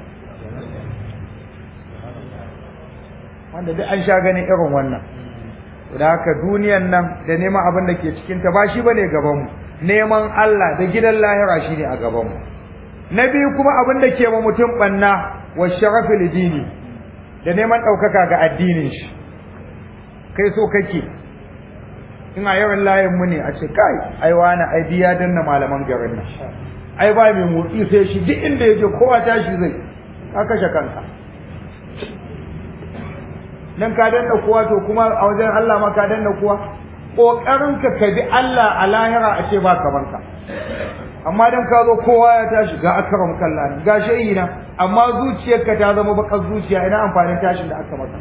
wanda duk an sha ganin irin wannan da haka duniyan nan da neman abin da ke cikin ta ba shi bane gaban mu neman Allah da gidan lahira shine a gaban mu na biyu kuma abin da ke ma mutum banna wa sharafi lidini da neman daukaka ga addinin shi kai so kake ina yawan layin mu ne a ce kai ai wani ai biya danna malaman garin nan ai ba mai motsi sai shi duk inda yake kowa tashi zai ka kashe kanka dan ka danna kowa to kuma a wajen Allah ma ka danna kowa kokarin ka bi Allah a lahira a ce ba kamar ka amma dan ka zo kowa ya tashi ga akram kallah ga shehi na amma zuciyarka ta zama bakar zuciya ina amfanin tashin da aka maka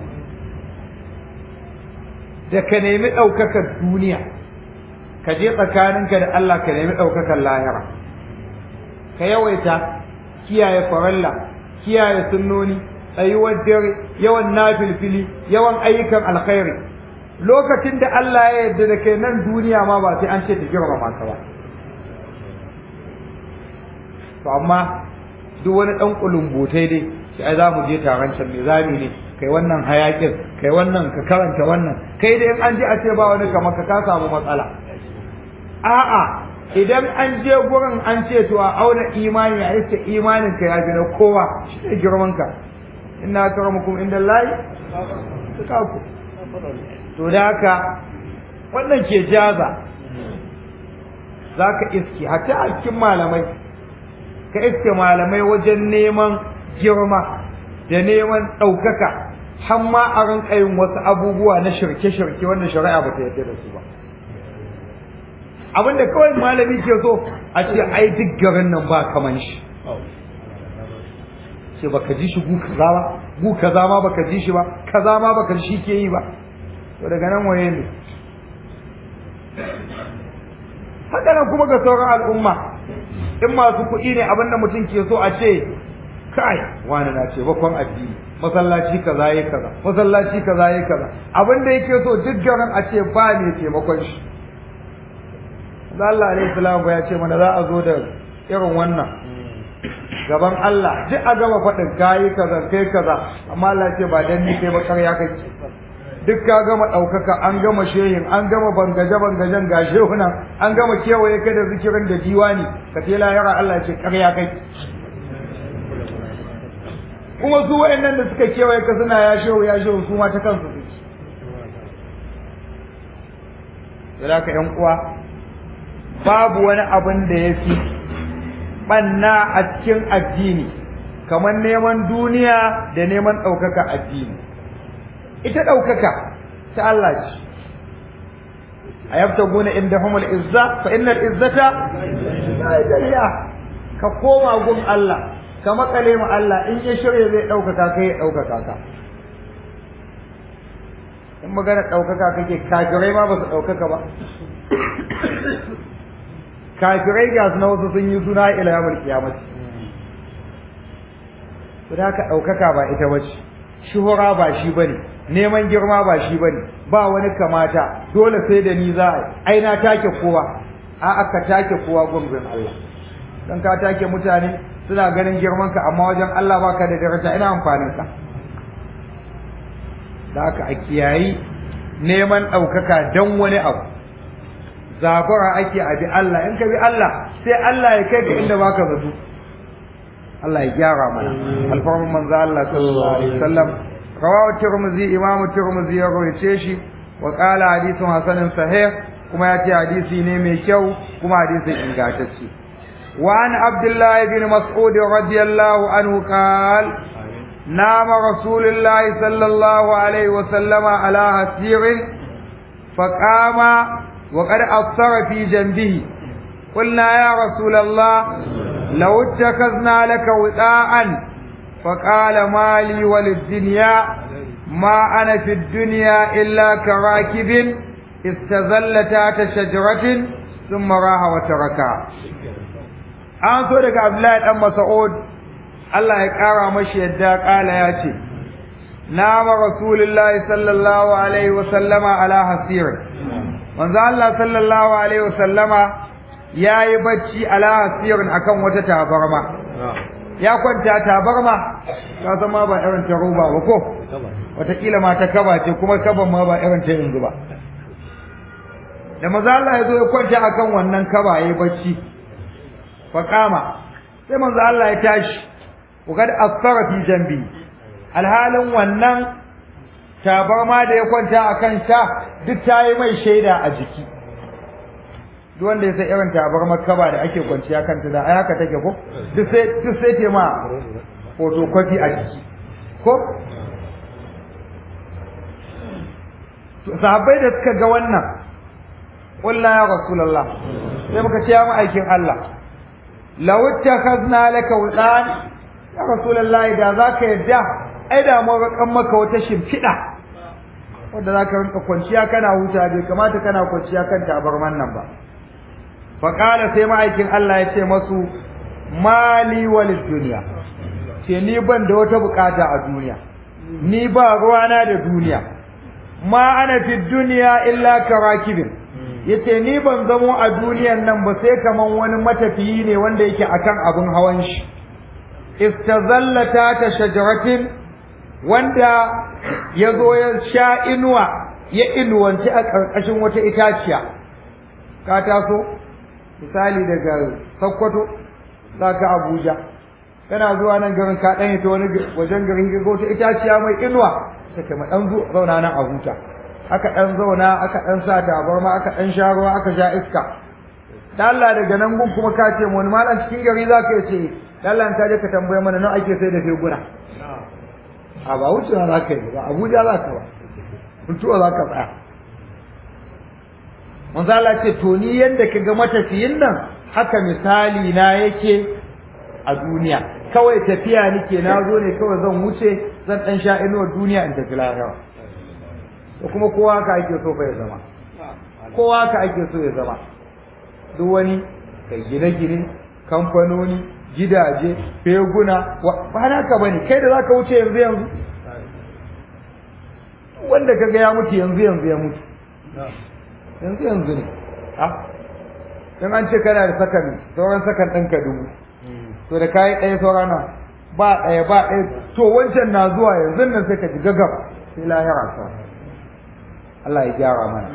da ka nemi daukakar duniya ka je tsakaninka da Allah ka nemi daukakar lahira ka yawaita kiyaye faralla kiyaye sunnoni tsayuwar dare yawan nafilfili yawan ayyukan alkhairi lokacin da Allah ya yarda da kai nan duniya ma ba sai an ce ta girmama ka ba to amma duk wani dan kulumbotai dai sai za mu je taron can me zami ne kai wannan hayakin kai wannan ka karanta wannan kai dai in an je a ce ba wani kamar ka samu matsala a'a idan an je gurin an ce to a auna imani a yace imanin ka ya gina kowa shi ne girman ka inna akramakum indallahi atqakum to da haka wannan ke jaza zaka iski hatta a cikin malamai ka iske malamai wajen neman girma da neman ɗaukaka har ma a rinka yin wasu abubuwa na shirke-shirke wanda shari'a ba ta yarda da su ba abinda kawai malami ke so a ce ai duk garin nan ba kaman shi ce baka ji shi gu kaza ma baka ji shi ba kaza ma baka shi ke yi ba to daga nan waye ne haka nan kuma ga sauran al'umma in masu kuɗi ne abinda mutum ke so a ce kai wani na ce bakon addini masallaci kaza yayi kaza masallaci kaza yayi kaza abinda yake so duk garin a ce ba ne taimakon shi Allah alaihi salam ya ce mana za a zo da irin wannan gaban Allah duk a gama faɗin kayi kaza kai kaza amma Allah ce ba dan ni kai ba ƙarya kake duk ka gama ɗaukaka an gama shehin an gama bangajen ga shehunan an gama kewaye ka da zikirin da diwani ka ce lahira Allah ce ƙarya kake kuma su wa'annan da suka kewaye ka suna ya shehu su ma ta kansu suke da ka ƴan uwa babu wani abin da ya fi ɓanna a cikin addini kamar neman duniya da neman ɗaukaka addini ita ɗaukaka ta Allah ce a yabta guna inda humul izza fa innal izzata la ka koma gun Allah ka makale mu Allah in ya shirye zai ɗaukaka ka ya ɗaukaka ka in magana ɗaukaka kake kafirai ma ba su ɗaukaka ba kafirai ga su na wasu sun yi suna ila yawon kiyamati su da ka ɗaukaka ba ita ba ce shuhura ba shi ba ne neman girma ba shi ba ne ba wani kamata dole sai da ni za a ai na take kowa a aka take kowa gumbin Allah don ka take mutane suna ganin girmanka amma wajen Allah baka da daraja ina amfanin ka da aka a kiyayi neman ɗaukaka don wani abu zabura ake a bi Allah in ka bi Allah sai Allah ya kai ka inda baka zato Allah ya gyara mana alfarman manzo Allah sallallahu alaihi wasallam rawahu Tirmidhi Imam Tirmidhi ya rawaye shi wa qala hadithun hasanun sahih kuma yace hadisi ne mai kyau kuma hadisin ingantacce wa an Abdullah ibn Mas'ud radiyallahu anhu qala نام رسول الله صلى الله عليه وسلم على حسير فقام وقد أثر في جنبه قلنا يا رسول الله لو اتخذنا لك وثاء فقال ما لي وللدنيا ما أنا في الدنيا إلا كراكب استظل تحت شجرة ثم راح وتركها أنظر لك عبد الله بن مسعود Allah ya ƙara mashi yadda ƙala ya ce, Nama Rasulullahi sallallahu Alaihi wasallama ala hasirin, manzo Allah sallallahu Alaihi wasallama ya yi bacci ala hasirin akan wata tabarma, ya kwanta tabarma, ta zama ba irin ta roba ba ko, wataƙila ma ta kaba ce kuma kaban ma ba irin ta yanzu ba. Da manzo Allah ya zo ya kwanta akan wannan kaba ya yi bacci, faƙama, sai manzo Allah ya tashi. وقد أثر في جنبي alhalin wannan tabarma da ya kwanta a kan ta duk ta yi mai shaida a jiki duk wanda ya sai irin tabarmar kaba da ake kwanciya kanta da ai haka take ko duk sai ce ma photocopy a jiki ko sahabbai da suka ga wannan qulna ya rasulullah sai muka ce ya ma'aikin Allah law ittakhadna laka wudan ya rasulullah da zaka yadda ai da mu rakan maka wata shimfida wanda zaka rinka kwanciya kana huta bai kamata kana kwanciya kan tabarman nan ba fa qala sai ma'aikin Allah ya ce masu mali walid dunya ce ni ban da wata bukata a duniya ni ba ruwana da duniya ma ana fi duniya illa karakibin yace ni ban zamo a duniyan nan ba sai kaman wani matafiyi ne wanda yake akan abin hawan shi istazallata ta shajaratin wanda yazo ya sha inuwa ya inuwanci a karkashin wata itaciya ka taso misali daga Sokoto zaka Abuja kana zuwa nan garin ka dan ita wani wajen garin ga wata itaciya mai inuwa take ma dan zauna nan a huta aka dan zauna aka dan sa tabarma aka dan sha ruwa aka sha iska dan Allah daga nan gun kuma ka ce mu wani malam cikin gari zaka ce dan Allah ta je ka tambaye mana nan ake sai da feguna a ba wuce za ka yi ba Abuja za ka ba mutuwa za ka tsaya manzo Allah ce to ni yanda kaga matafiyin nan haka misali na yake a duniya kawai tafiya nake na zo ne kawai zan wuce zan dan sha inuwar duniya in tafi lahira to kuma kowa haka ake so fa ya zama kowa haka ake so ya zama duk wani kai gine-gine kamfanoni gidaje feguna ba naka bane kai da zaka wuce yanzu wanda kaga ya mutu yanzu ya mutu yanzu ne dan an ce kana da sakan sauran sakan ɗinka dubu to da kai ɗaya saurana ba ɗaya to wancan na zuwa yanzu nan sai ka ji gagab sai lahira sa Allah ya gyara mana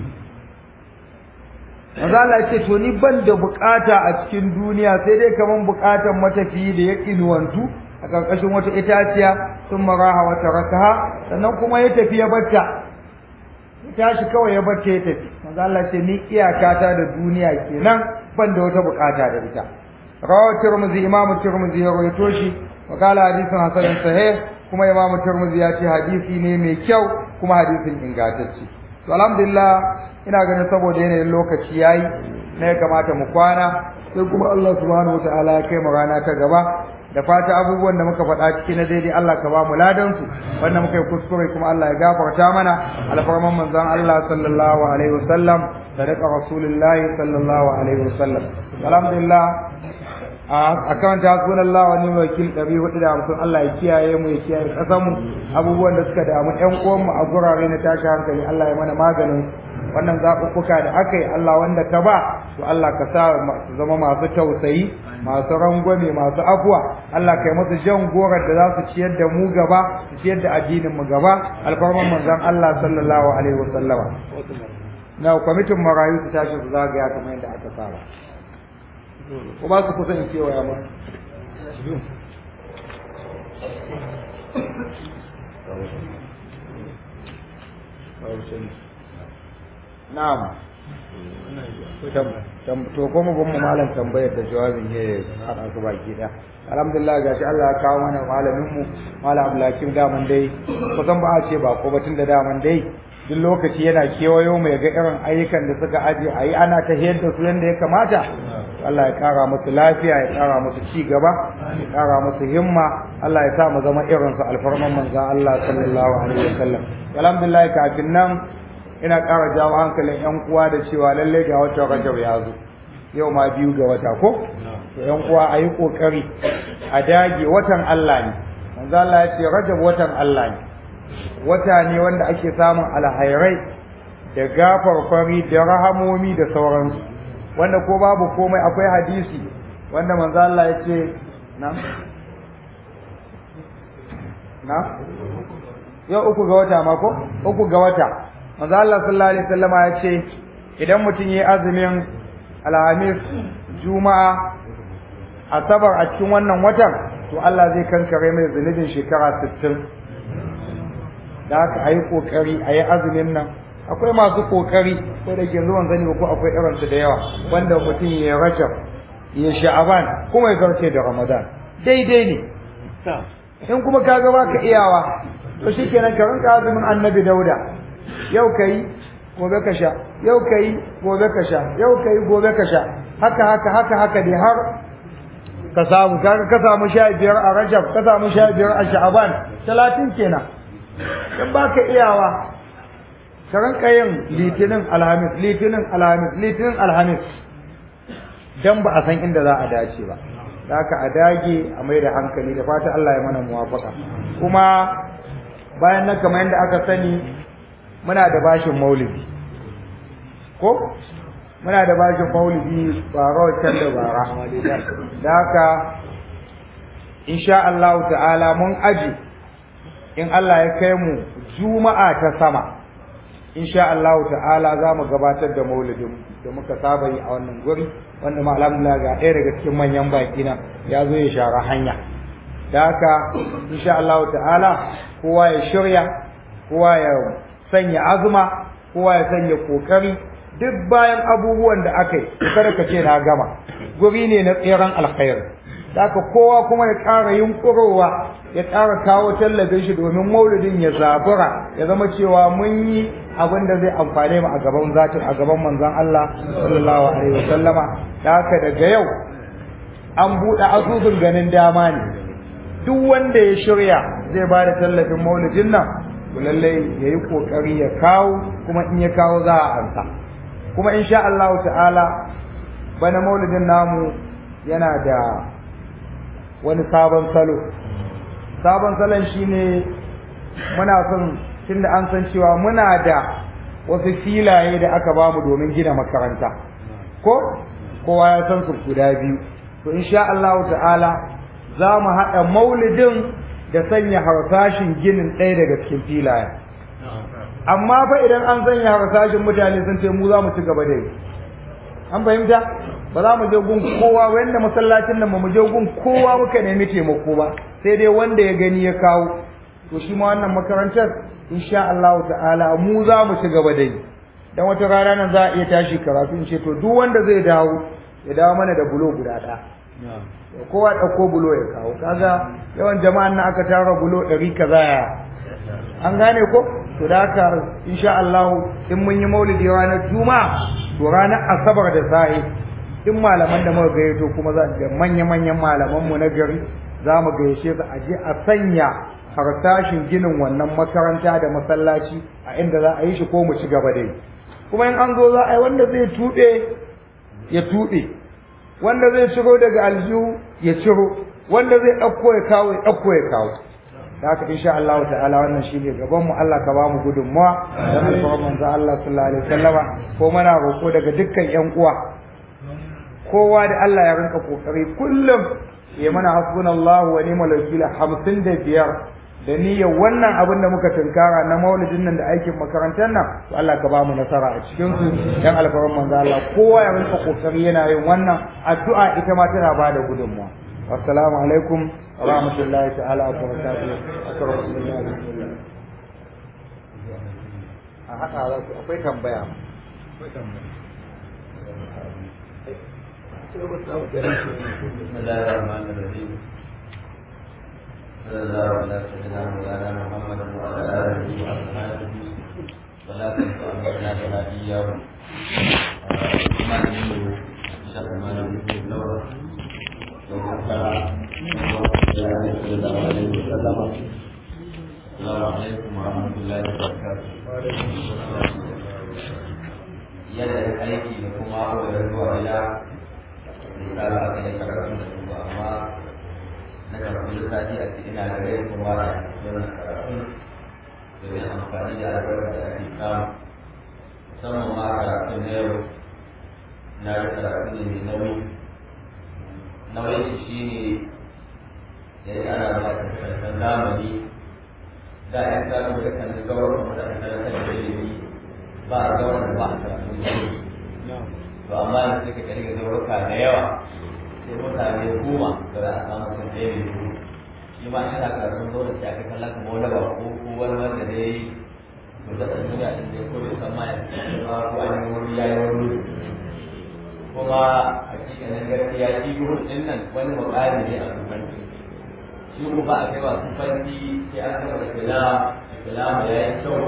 manzo Allah ya ce to ni ban da bukata a cikin duniya sai dai kaman bukatan matafiyi da ya kinuwantu a karkashin wata itaciya sun maraha wata rakaha sannan kuma ya tafi ya batta ya tashi kawai ya batta ya tafi manzo Allah ya ce ni iyakata da duniya kenan ban da wata bukata da ita rawa Tirmidhi Imam Tirmidhi ya rawaito shi wa kala hadisin hasan sahih kuma Imam Tirmidhi ya ce hadisi ne mai kyau kuma hadisin ingantacce to alhamdulillah ina ganin saboda yanayin lokaci yayi ne ya kamata mu kwana sai kuma Allah subhanahu wataala ya kai mu rana ta gaba da fata abubuwan da muka faɗa cikin na daidai Allah ka ba mu ladan su wanda muka yi kuskure kuma Allah ya gafarta mana alfarman manzon Allah sallallahu alaihi wasallam sadaqa rasulullahi sallallahu alaihi wasallam alhamdulillah a kan ta sunan Allah wani wakil 450 Allah ya kiyaye mu ya kiyaye kasan mu abubuwan da suka damu ƴan uwan mu a gurare na tashi hankali Allah ya mana maganin wannan zaɓuɓɓuka da aka yi Allah wanda ka ba to Allah ka sa su zama masu tausayi masu rangwame masu afuwa Allah kai masu jan gorar da za su ciyar da mu gaba su ciyar da addinin mu gaba alfarman manzon Allah sallallahu alaihi wasallama na kwamitin marayu su tashi su zagaya kamar yadda aka saba ko ba su kusa in kewaya ma na'am to kuma ban mu malam tambayar da jawabin ne hada su baki da alhamdulillah gashi Allah ya kawo mana malamin mu malam Abdulhakim daman dai kusan ba a ce ba ko batun da daman dai duk lokaci yana kewayo mu ga irin ayyukan da suka aje ayi ana ta hiyar da su yanda ya kamata Allah ya kara musu lafiya ya kara musu ci gaba ya kara musu himma Allah ya sa mu zama irin su alfarman manzon Allah sallallahu alaihi wasallam alhamdulillah kafin nan ina ƙara jawo hankalin ƴan uwa da cewa lalle ga watan Rajab ya zo yau ma 2 ga wata ko to ƴan uwa ayi kokari a dage watan Allah ne manzo Allah ya ce Rajab watan Allah ne wata ne wanda ake samun alhairai da gafarfari da rahamomi da sauransu wanda ko babu komai akwai hadisi wanda manzo Allah ya ce na yau 3 ga wata ma ko 3 ga wata manzo Allah sallallahu alaihi wasallam ya ce idan mutum yayi azumin alhamis juma'a asabar a cikin wannan watan to Allah zai kankare mai zunubin shekara 60 da haka ayi kokari ayi azumin nan akwai masu kokari ko da ke zuwan zani ko akwai irin su da yawa wanda mutum ya Rajab ya Sha'aban kuma ya garce da Ramadan daidai ne in kuma kaga baka iyawa to shikenan ka rinka azumin Annabi Dauda yau kai gobe ka sha yau kai gobe ka sha yau kai gobe ka sha haka dai har ka samu kaga ka samu 15 a Rajab ka samu 15 a Sha'ban 30 kenan in baka iyawa ka ranka yin litinin alhamis dan ba a san inda za a dace ba haka a dage a mai da hankali da fata Allah ya mana muwafaka kuma bayan nan kamar yadda aka sani muna da bashin maulidi ko muna da bashin maulidi bara can da bara da haka insha Allah ta'ala mun aji in Allah ya kai mu juma'a ta sama insha Allah ta'ala za mu gabatar da maulidin da muka saba yi a wannan guri wanda ma alhamdulillah ga ɗaya daga cikin manyan baki na ya zo ya share hanya da haka insha Allah ta'ala kowa ya shirya kowa ya sanya azuma kowa ya sanya kokari duk bayan abubuwan da aka yi kada ka ce na gama guri ne na tseren alkhairi da haka kowa kuma ya ƙara yunƙurowa ya ƙara kawo tallafin shi domin maulidin ya zabura ya zama cewa mun yi abin da zai amfane mu a gaban zatin a gaban manzon Allah sallallahu alaihi wasallama da haka daga yau an buɗe asusun ganin dama ne duk wanda ya shirya zai ba da tallafin maulidin nan to lallai ya yi ƙoƙari ya kawo kuma in ya kawo za a ansa kuma insha Allah ta'ala bana maulidin namu yana da wani sabon salon shine muna son tunda an san cewa muna da wasu filaye da aka bamu domin gina makaranta ko kowa ya san su guda biyu to insha Allah ta'ala za mu haɗa maulidin da sanya harsashin ginin ɗaya daga cikin filayen amma fa idan an sanya harsashin mutane sun ce mu za mu ci gaba da yi an fahimta ba za mu je gun kowa wanda masallacin nan mu je gun kowa muka nemi taimako ba sai dai wanda ya gani ya kawo to shi ma wannan makarantar insha Allah ta'ala mu za mu ci gaba da yi dan wata rana nan za a iya tashi karatu in ce to duk wanda zai dawo ya dawo mana da bulo guda ɗaya kowa ɗauko bulo ya kawo kaga yawan jama'an nan aka tara bulo 100 kaza ya an gane ko to da haka insha Allah in mun yi maulidi ranar juma'a to ranar asabar da sahi in malaman da muka gayyato kuma za ga manya-manyan malaman mu na gari za mu gayyace su aje a sanya harsashin ginin wannan makaranta da masallaci a inda za a yi shi ko mu ci gaba da yi kuma in an zo za a yi wanda zai tuɓe ya tuɓe wanda zai ciro daga aljihu ya ciro wanda zai ɗauko ya kawo ya ɗauko ya kawo da haka insha Allah ta'ala wannan shine gaban mu Allah ka ba mu gudunmawa da alfarar manzo Allah sallallahu alaihi wasallama ko muna roko daga dukkan ƴan uwa kowa da Allah ya rinka kokari kullum ya mana hasbunallahu wa ni'mal wakil 55 da niyyar wannan abin da muka tunkara na maulidin nan da aikin makarantar nan to Allah ka ba mu nasara a cikin su dan alfarar manzo Allah kowa ya rinka kokari yana yin wannan addu'a ita ma tana ba da gudunmawa assalamu alaikum wa rahmatullahi ta'ala wa barakatuh a haka za ku akwai tambaya Bismillahirrahmanirrahim. Sallallahu alaihi wasallam wa Muhammad wa ala alihi wa sahbihi. Salatu ala nabiyina Assalamualaikum warahmatullahi wabarakatuh. Yadda aiki da kuma abubuwan zuwa gida da aka yi karatu da su amma na karatu lissafi a cikin ina da rai kuma da wannan karatu domin amfani da albarka da ake samu musamman ma karatu na yau na yi karatu ne mai nauyi shi ne da ya ana ba ta karshen zamani da ya samu da kan gawar kuma da karshen da ilimi ba a gawar da ba a karatu ne to amma da suka kirga zauruka da yawa sai mutane 10 da za a samu sun ɗaya mai duru shi ma ina karatun zo da shi aka kalla kuma wani ba ko wani wanda da ya yi to da ɗan duniya ɗin da ko bai san ma ya ba ko an yi wani ya yi wani kuma hakikanin gaskiya shi gurun ɗin nan wani makari ne a sufanci shi ko ba a kai ba sufanci sai an gaba da filama ya yi kyau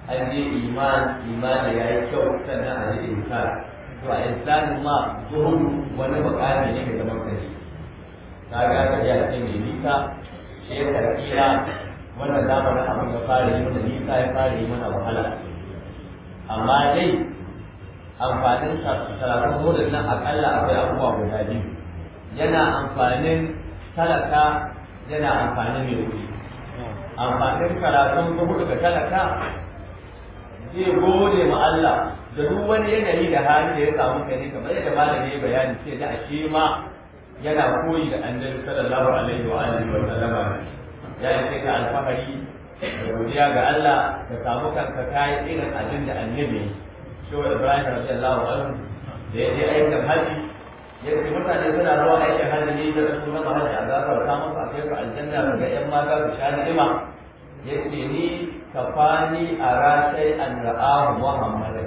an je imani ya yi kyau sannan a je insan to a insanin ma zuhudu wani bukami ne mai zaman kanshi ta ga ta ya ce mai nisa shekar kila wannan zamanin abin ya fara yi mana nisa ya fara yi mana wahala amma dai amfanin karatun hudun nan akalla akwai abubuwa guda biyu yana amfanin talaka yana amfanin mai wuri amfanin karatun hudu ga talaka zai gode ma Allah da duk wani yanayi da hali da ya samu kai ne kamar yadda malami ya bayani sai da ashe ma yana koyi da annabi sallallahu alaihi wa alihi wa sallama ya yi ka alfahari da godiya ga Allah da samu kanka kai irin abin da annabi shi wa Ibrahim radiyallahu anhu da ya je aikin haji ya ce mutane suna zuwa aikin haji ne da su na haji a gafar ta musu a kai su aljanna ga yan mata su sha ni'ima ya ce ni kafani a rashai an ra'ahu Muhammad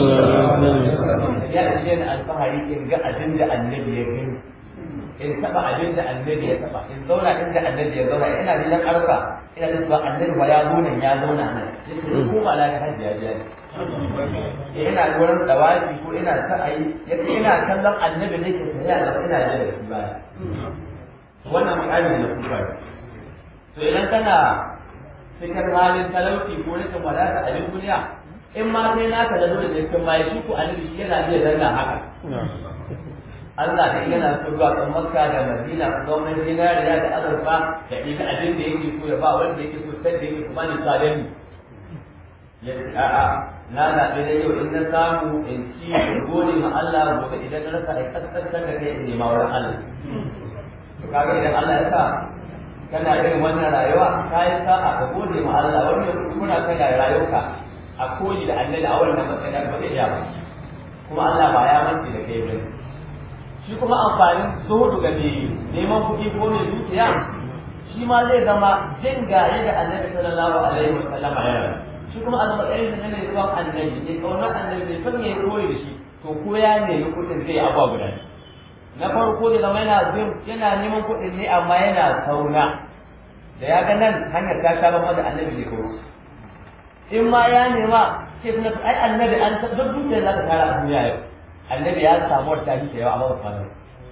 ya ce ni alfahari in ga abin da annabi ya gani in taba abin da annabi ya taba in zauna inda annabi ya zauna ina da arfa ina da cewa annabi ba ya zo nan ya zauna nan yace ko ba la hajji ya je ina wurin dawaki ko ina sa'ayi yace ina kallon annabi ne ke tsaya da ina da shi ba wannan misali ne kuma to idan kana cikin halin talauci ko rikin wadata a duniya in ma sai naka da dole da cikin mai shi ko annabi shi yana iya danna haka Allah da yana so zuwa kan Makka da Madina gwamnati zinariya da azurfa da ita abin da yake so ya ba wanda yake so sai da yake kuma ni tsadan ya a'a na zaɓe da yau in na samu in ci in gode ma Allah gobe idan na rasa ai kaskantar da kai in nema wurin Allah to kaga idan Allah ya sa kana irin wannan rayuwa ka yi sa'a ka gode ma Allah wannan kuna kai da rayuwarka a koyi da annabi a wannan matsayin ba zai iya ba kuma Allah ba ya mance da kai bane shi kuma amfanin zuhudu ga mai neman kuɗi ko mai dukiya shi ma zai zama jin gaye da annabi sallallahu alaihi wa sallam ya shi kuma a matsayin da ne zuwa annabi ne kaunar annabi ne son ya koyi da shi to ko ya nemi kuɗin zai abuwa guda na farko da zama yana neman kuɗin ne amma yana sauna da ya ga nan hanyar ta sha bamma da annabi ne kawai in ma ya nema sai suna ai annabi an duk dukiyar za ta tara a duniya yau annabi ya samu wata tafi da yawa a babu kwanar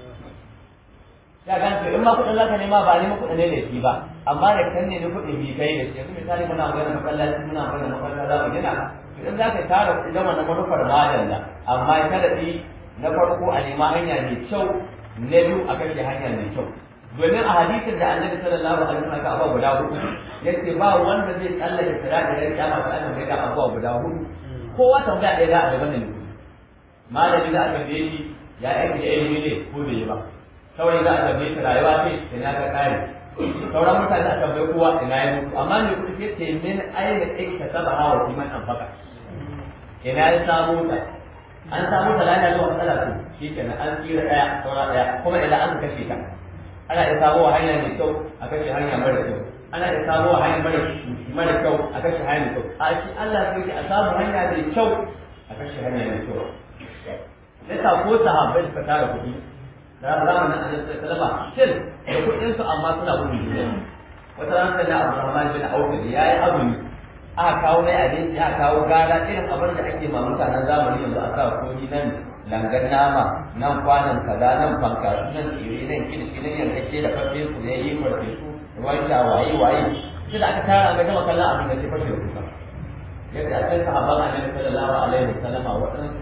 ya ganta in ma kuɗin zaka nema ba neman kuɗin ne da shi ba amma da kan ne kuɗin bi kai da shi yanzu misali muna magana masallaci muna magana makaranta za mu gina idan zaka tara kuɗi zama na manufar madalla amma sharadi na farko a nema hanya mai kyau na biyu a kashe hanya mai kyau domin a hadisin da annabi sallallahu alaihi wasallam ka abuwa guda hudu yace ba wanda zai tsallake sirati da kiyama ta annabi da abuwa guda hudu kowa tambaya ɗaya da a gaban ne malami da aka bai shi ya aiki da ilimi ne ko bai yi ba kawai za a tambaye shi rayuwa ce ina ka kare sauran mutane a tambaye kowa ina ya mutu amma ne kuɗi sai ce min aina ikta saba hawa kiman anfaka ina ya samu ta an samu ta lafiya zuwa matsala to shi kenan an tsira ɗaya saura ɗaya kuma idan an kashe ta ana iya samuwa hanya mai kyau a kashe hanya mara kyau ana iya samuwa hanya mara kyau a kashe hanya mai kyau a shi Allah sai a samu hanya mai kyau a kashe hanya mai kyau ya sa ko sahabbai suka tara kuɗi da zamanin annabi sallallahu alaihi wasallam da kuɗin su amma suna gudu duniya wata ran sai da Abdurrahman bin Auf ya yi azumi aka kawo mai abinci aka kawo gara irin abin da ake ma mutanen zamani yanzu a sa koyi nan langan nama nan kwanan kaza nan fankasu nan tsire nan kilishi nan yankake da fafe su ya yi farfe su ruwan sha waye sai da aka tara ga jama kallon abin da ke fashe kuka yadda a cikin sahabban annabi sallallahu alaihi wasallam waɗansu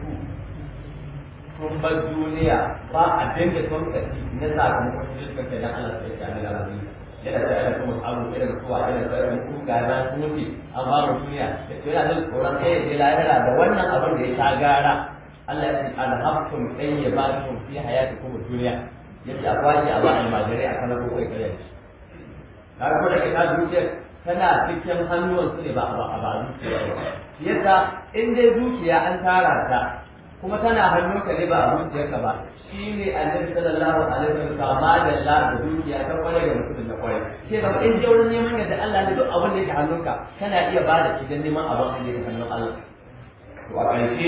sun bar duniya ba abin da sun kaci na sakamakon su suka ce dan Allah sai ya ga alamin yana da yana kuma abu irin suwa irin sauran kuka na sun mutu amma ba duniya yana da tsoron kai ya lahira da wannan abin da ya ta gara Allah ya ce alhamtum tayyibatun fi hayatikum ad-dunya yace a kwaji a ba almajirai a kana ko kai kare shi har ko da ita dukiyar tana cikin hannuwan su ne ba a zuciya yasa in dai dukiya an tara ta kuma tana hannunka ne ba a zuciyarka ba shi ne annabi sallallahu alaihi wasallam kama da Allah da dukiya ta kware da mutum da kware sai da in je wurin neman yadda Allah ne duk abin da yake hannunka kana iya ba da shi dan neman abin da yake hannun Allah to a ƙarshe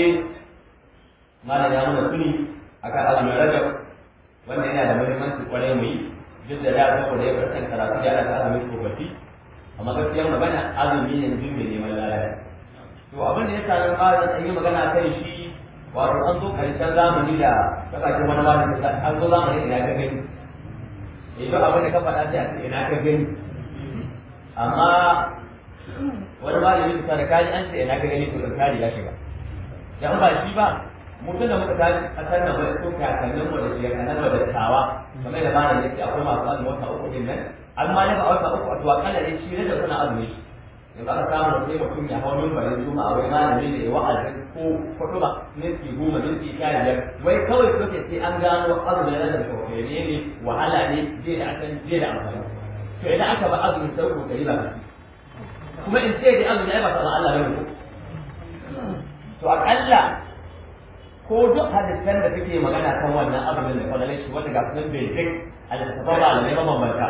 malam ya mana tuni akan azumin Rajab wanda yana da muhimmanci kware mu yi duk da ya saboda ya farkan karatu da ana azumin tsofaffi amma gaskiyar magana azumi ne mutum mai neman lalata to abin da ya sami malam an yi magana kai shi wato an zo karshen zamani da kasashen wani malami an zo zamani ina ka gani idan abin da ka faɗa sai a ce ina ka gani amma wani malami ta da kaji an ce ina ka gani to da kari ya shiga dan ba shi ba mutum da muka tashi a sannan mai ko kakannin mu da shekaran mu da tawa kamar da malam yake akwai masu azumi wata uku din nan amma ne ba wata uku a to akalla ne shi ne da suna azumi yanzu aka samu sai mutum ya hau min bayan juma'a wai malami ne wa'azi ko kutuba minti 10 minti 15 wai kawai suke sai an gano azumin da kawai ne wahala ne zai da akan zai da amfani to idan aka ba azumin sai ko kai ba kuma in ce da azumi ai ba ta Allah ne to akalla ko duk hadisan da kake magana kan wannan azumin da kallon shi wanda ga sunan bai dik al-sababa da neman bambanta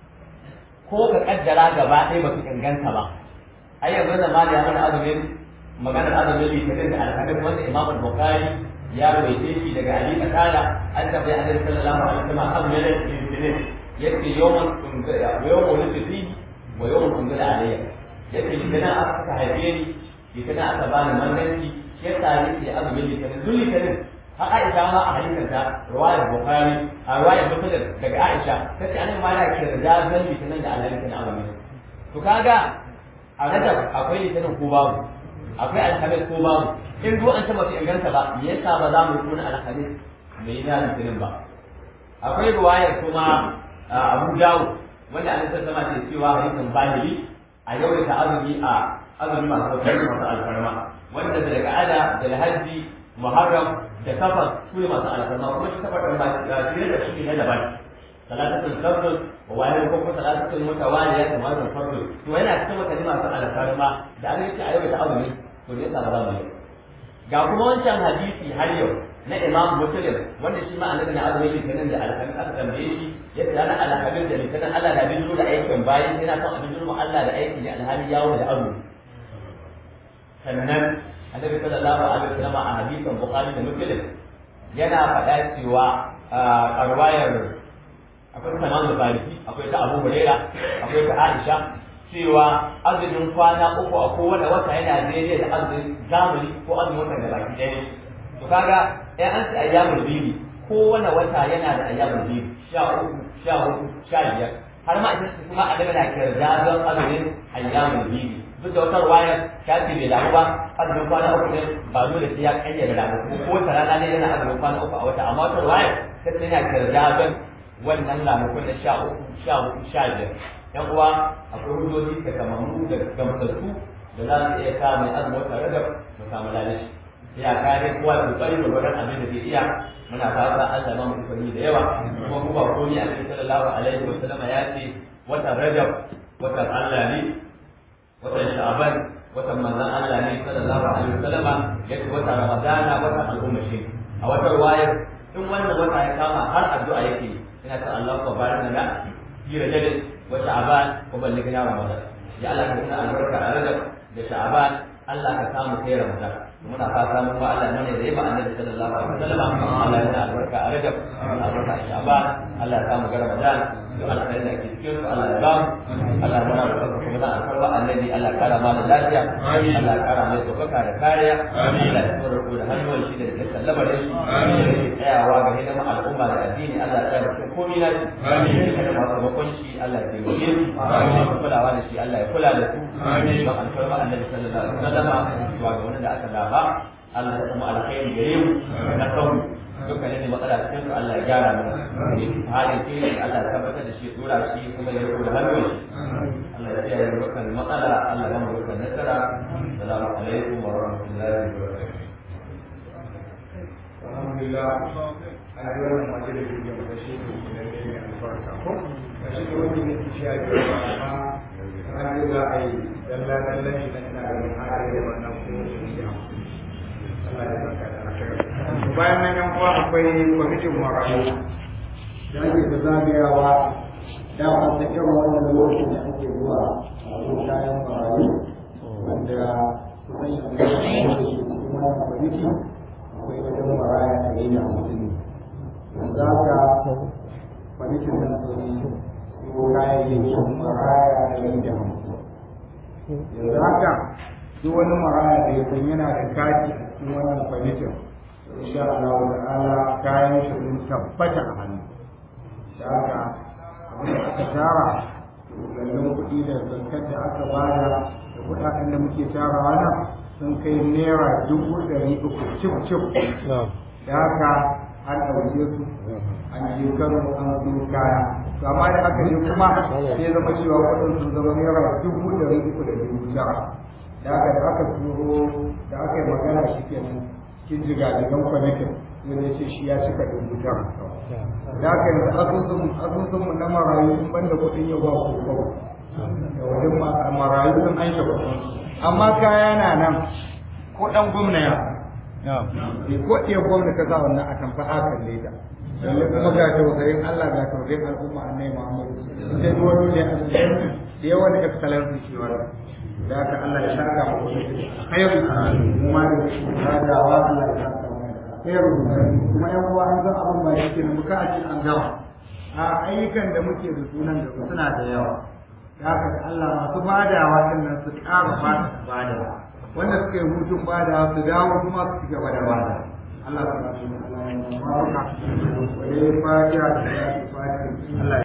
ko ka kaddara gaba ɗaya ba su inganta ba ai yanzu da mali ya mana azumin maganar azumin litinin da alhamis wanda imam al-bukhari ya rawaite shi daga ali qala an tabbai annabi sallallahu alaihi wasallam azumin litinin yake yawan yawan litinin wa yawan kunzila alayya yake litinin aka haife ni litinin aka bani mandanci ya tsari da azumin litinin duk litinin har Aisha ma a hadisin ta riwayar Bukhari a riwayar Muslim daga Aisha tace annabi ma yana kirda zan litinin da alhamis na azumin to kaga a Rajab akwai litinin ko babu akwai alhamis ko babu in duk an taba inganta ba me yasa ba za mu tuna alhamis mai na litinin ba akwai riwayar kuma Abu Dawud wanda annabi sallallahu alaihi wasallam ce cewa hadisin bahili a yau da azumi a azumi masu alfarma wanda daga ada da alhaji muharram da safar su ne masu alfarma kuma shi safar ɗan ba shi da shi ne daban salatatul fardh wa wani ko salatatul mutawaliya kamar da fardh to yana cikin mutane masu alfarma da an yi a yau da azumi to ne sa ba mu ga kuma wancan hadisi har yau na Imam Muslim wanda shi ma annabi na azumi litinin da alhamis aka tambaye shi ya ce ana alhamis da litinin Allah da bin da aikin bayan yana son abin mu Allah da aiki da alhali yawo da azumi sannan annabi sallallahu alaihi wasallam a hadisin Bukhari da Muslim yana faɗa cewa a riwayar akwai Salman al-Farisi akwai ta Abu Hurairah akwai ta Aisha cewa azumin kwana uku a kowane wata yana daidai da azumin zamani ko azumin wata da baki ɗaya to kaga ɗan an ci ayyamul bibi kowane wata yana da ayyamul bibi 13 14 15 har ma ita kuma a daga da kirda don azumin ayyamul bibi duk da wata ruwayar ta ce bai damu ba azumin kwana uku ne ba dole sai ya kayyade da ko wata rana ne yana azumin kwana uku a wata amma wata ruwayar ta ce yana kirda don wannan ranakun na 13 14 15 yan uwa akwai hujjoji da kamammu da gamsassu da za su iya sa mai azumin wata rajab mu samu lalaci ya kare kowa da kokari da wurin abin da zai iya muna fata Allah ma mu kokari da yawa kuma mu ba komai a cikin sallallahu alaihi wa sallam ya ce watan rajab watan Allah ne watan sha'ban watan manzon Allah ne sallallahu alaihi wa sallama yake watan ramadana watan al'umma shi a watan wayar in wannan wata ya kama har addu'a yake ina ta Allah ko barik lana fi rajab wa sha'ban wa ballighna ramadan ya Allah ka tuna albarka a rajab da sha'ban Allah ka samu kai ramadan muna fata mun ba Allah ne da yaba annabi sallallahu alaihi wasallam Allah ya albarka a rajab albarka a sha'ban Allah ya samu ga ramadan duk alkhairin da ke cikin su Allah ya ba Allah ya mana barka kuma da alfarwa annabi Allah ya kara mana lafiya Allah ya kara mai dokaka da kariya Allah ya tsoro da hannuwan shi da ke sallama da shi da tsayawa ga hidima al'umma da addini Allah ya tsaya cikin komai na shi kada ma taimakon shi Allah ya taimake shi kulawa da shi Allah ya kula da su don alfarwa annabi sallallahu alaihi wasallam zuwa ga wanda aka zaba Allah ya samu alkhairi gare mu na kawo dukkan ne matsala cikin su Allah ya gyara mana halin ke Allah ya tabbatar da shi dora shi kuma ya rubuta hannun shi Allah ya tsaya da dukkan matsala Allah ya mu dukkan nasara assalamu alaikum wa rahmatullahi wa barakatuh alhamdulillah a yawan majalisi da muka shi da ne albarka ko a shi da wani ne shi ya ga amma an yi za a yi dalla dalla shi na ina ganin har da wannan ko shi ya Allah ya barka da bayan nan yan uwa akwai kwamitin marayu da ake da zagayawa da a cikin wannan lokacin da ake zuwa a kayan marayu wanda kusan shi da shi cikin wannan kwamiti akwai wajen maraya a yi da mutum yanzu haka kwamitin nan sun yi kayayyakin maraya a yi da mutum yanzu haka duk wani maraya da ya san yana da kati a cikin wannan kwamitin insha Allah ta'ala kayan shi sun tabbata a hannu da haka abin da aka tara lallan kuɗi da zankar da aka bada da kuɗaɗen da muke tarawa nan sun kai naira 300,000 cif da haka an ɗauke su an je karo an zo kaya to amma da aka je kuma sai zama cewa kuɗin sun zama naira 300,900 da aka turo da aka yi magana shi kenan kin jigajigan kwamitin wanda ce shi ya cika 9,000 da aka yi asusunmu na marayu sun banda kuɗin yau ba ko da wajen marayu sun an shi amma kaya na nan ko ɗan gwamna ya ko ɗaya gwamna ka sa wannan a tamfa hakan leda lalle kuma ga tausayin Allah ga tausayin al'umma annai Muhammadu sai wani ne a cikin da yawan excellency shi wannan da haka Allah ya saka mu khairu kuma da wa Allah ya saka khairu kuma yan uwa an san abin ba yake ne muka a cikin an gama a ayyukan da muke da sunan da suna da yawa da haka Allah masu badawa dinnan su ƙara badawa wanda suka yi hutun badawa su dawo kuma su ci gaba da bada Allah subhanahu wa ta'ala ya fatiha da fatiha Allah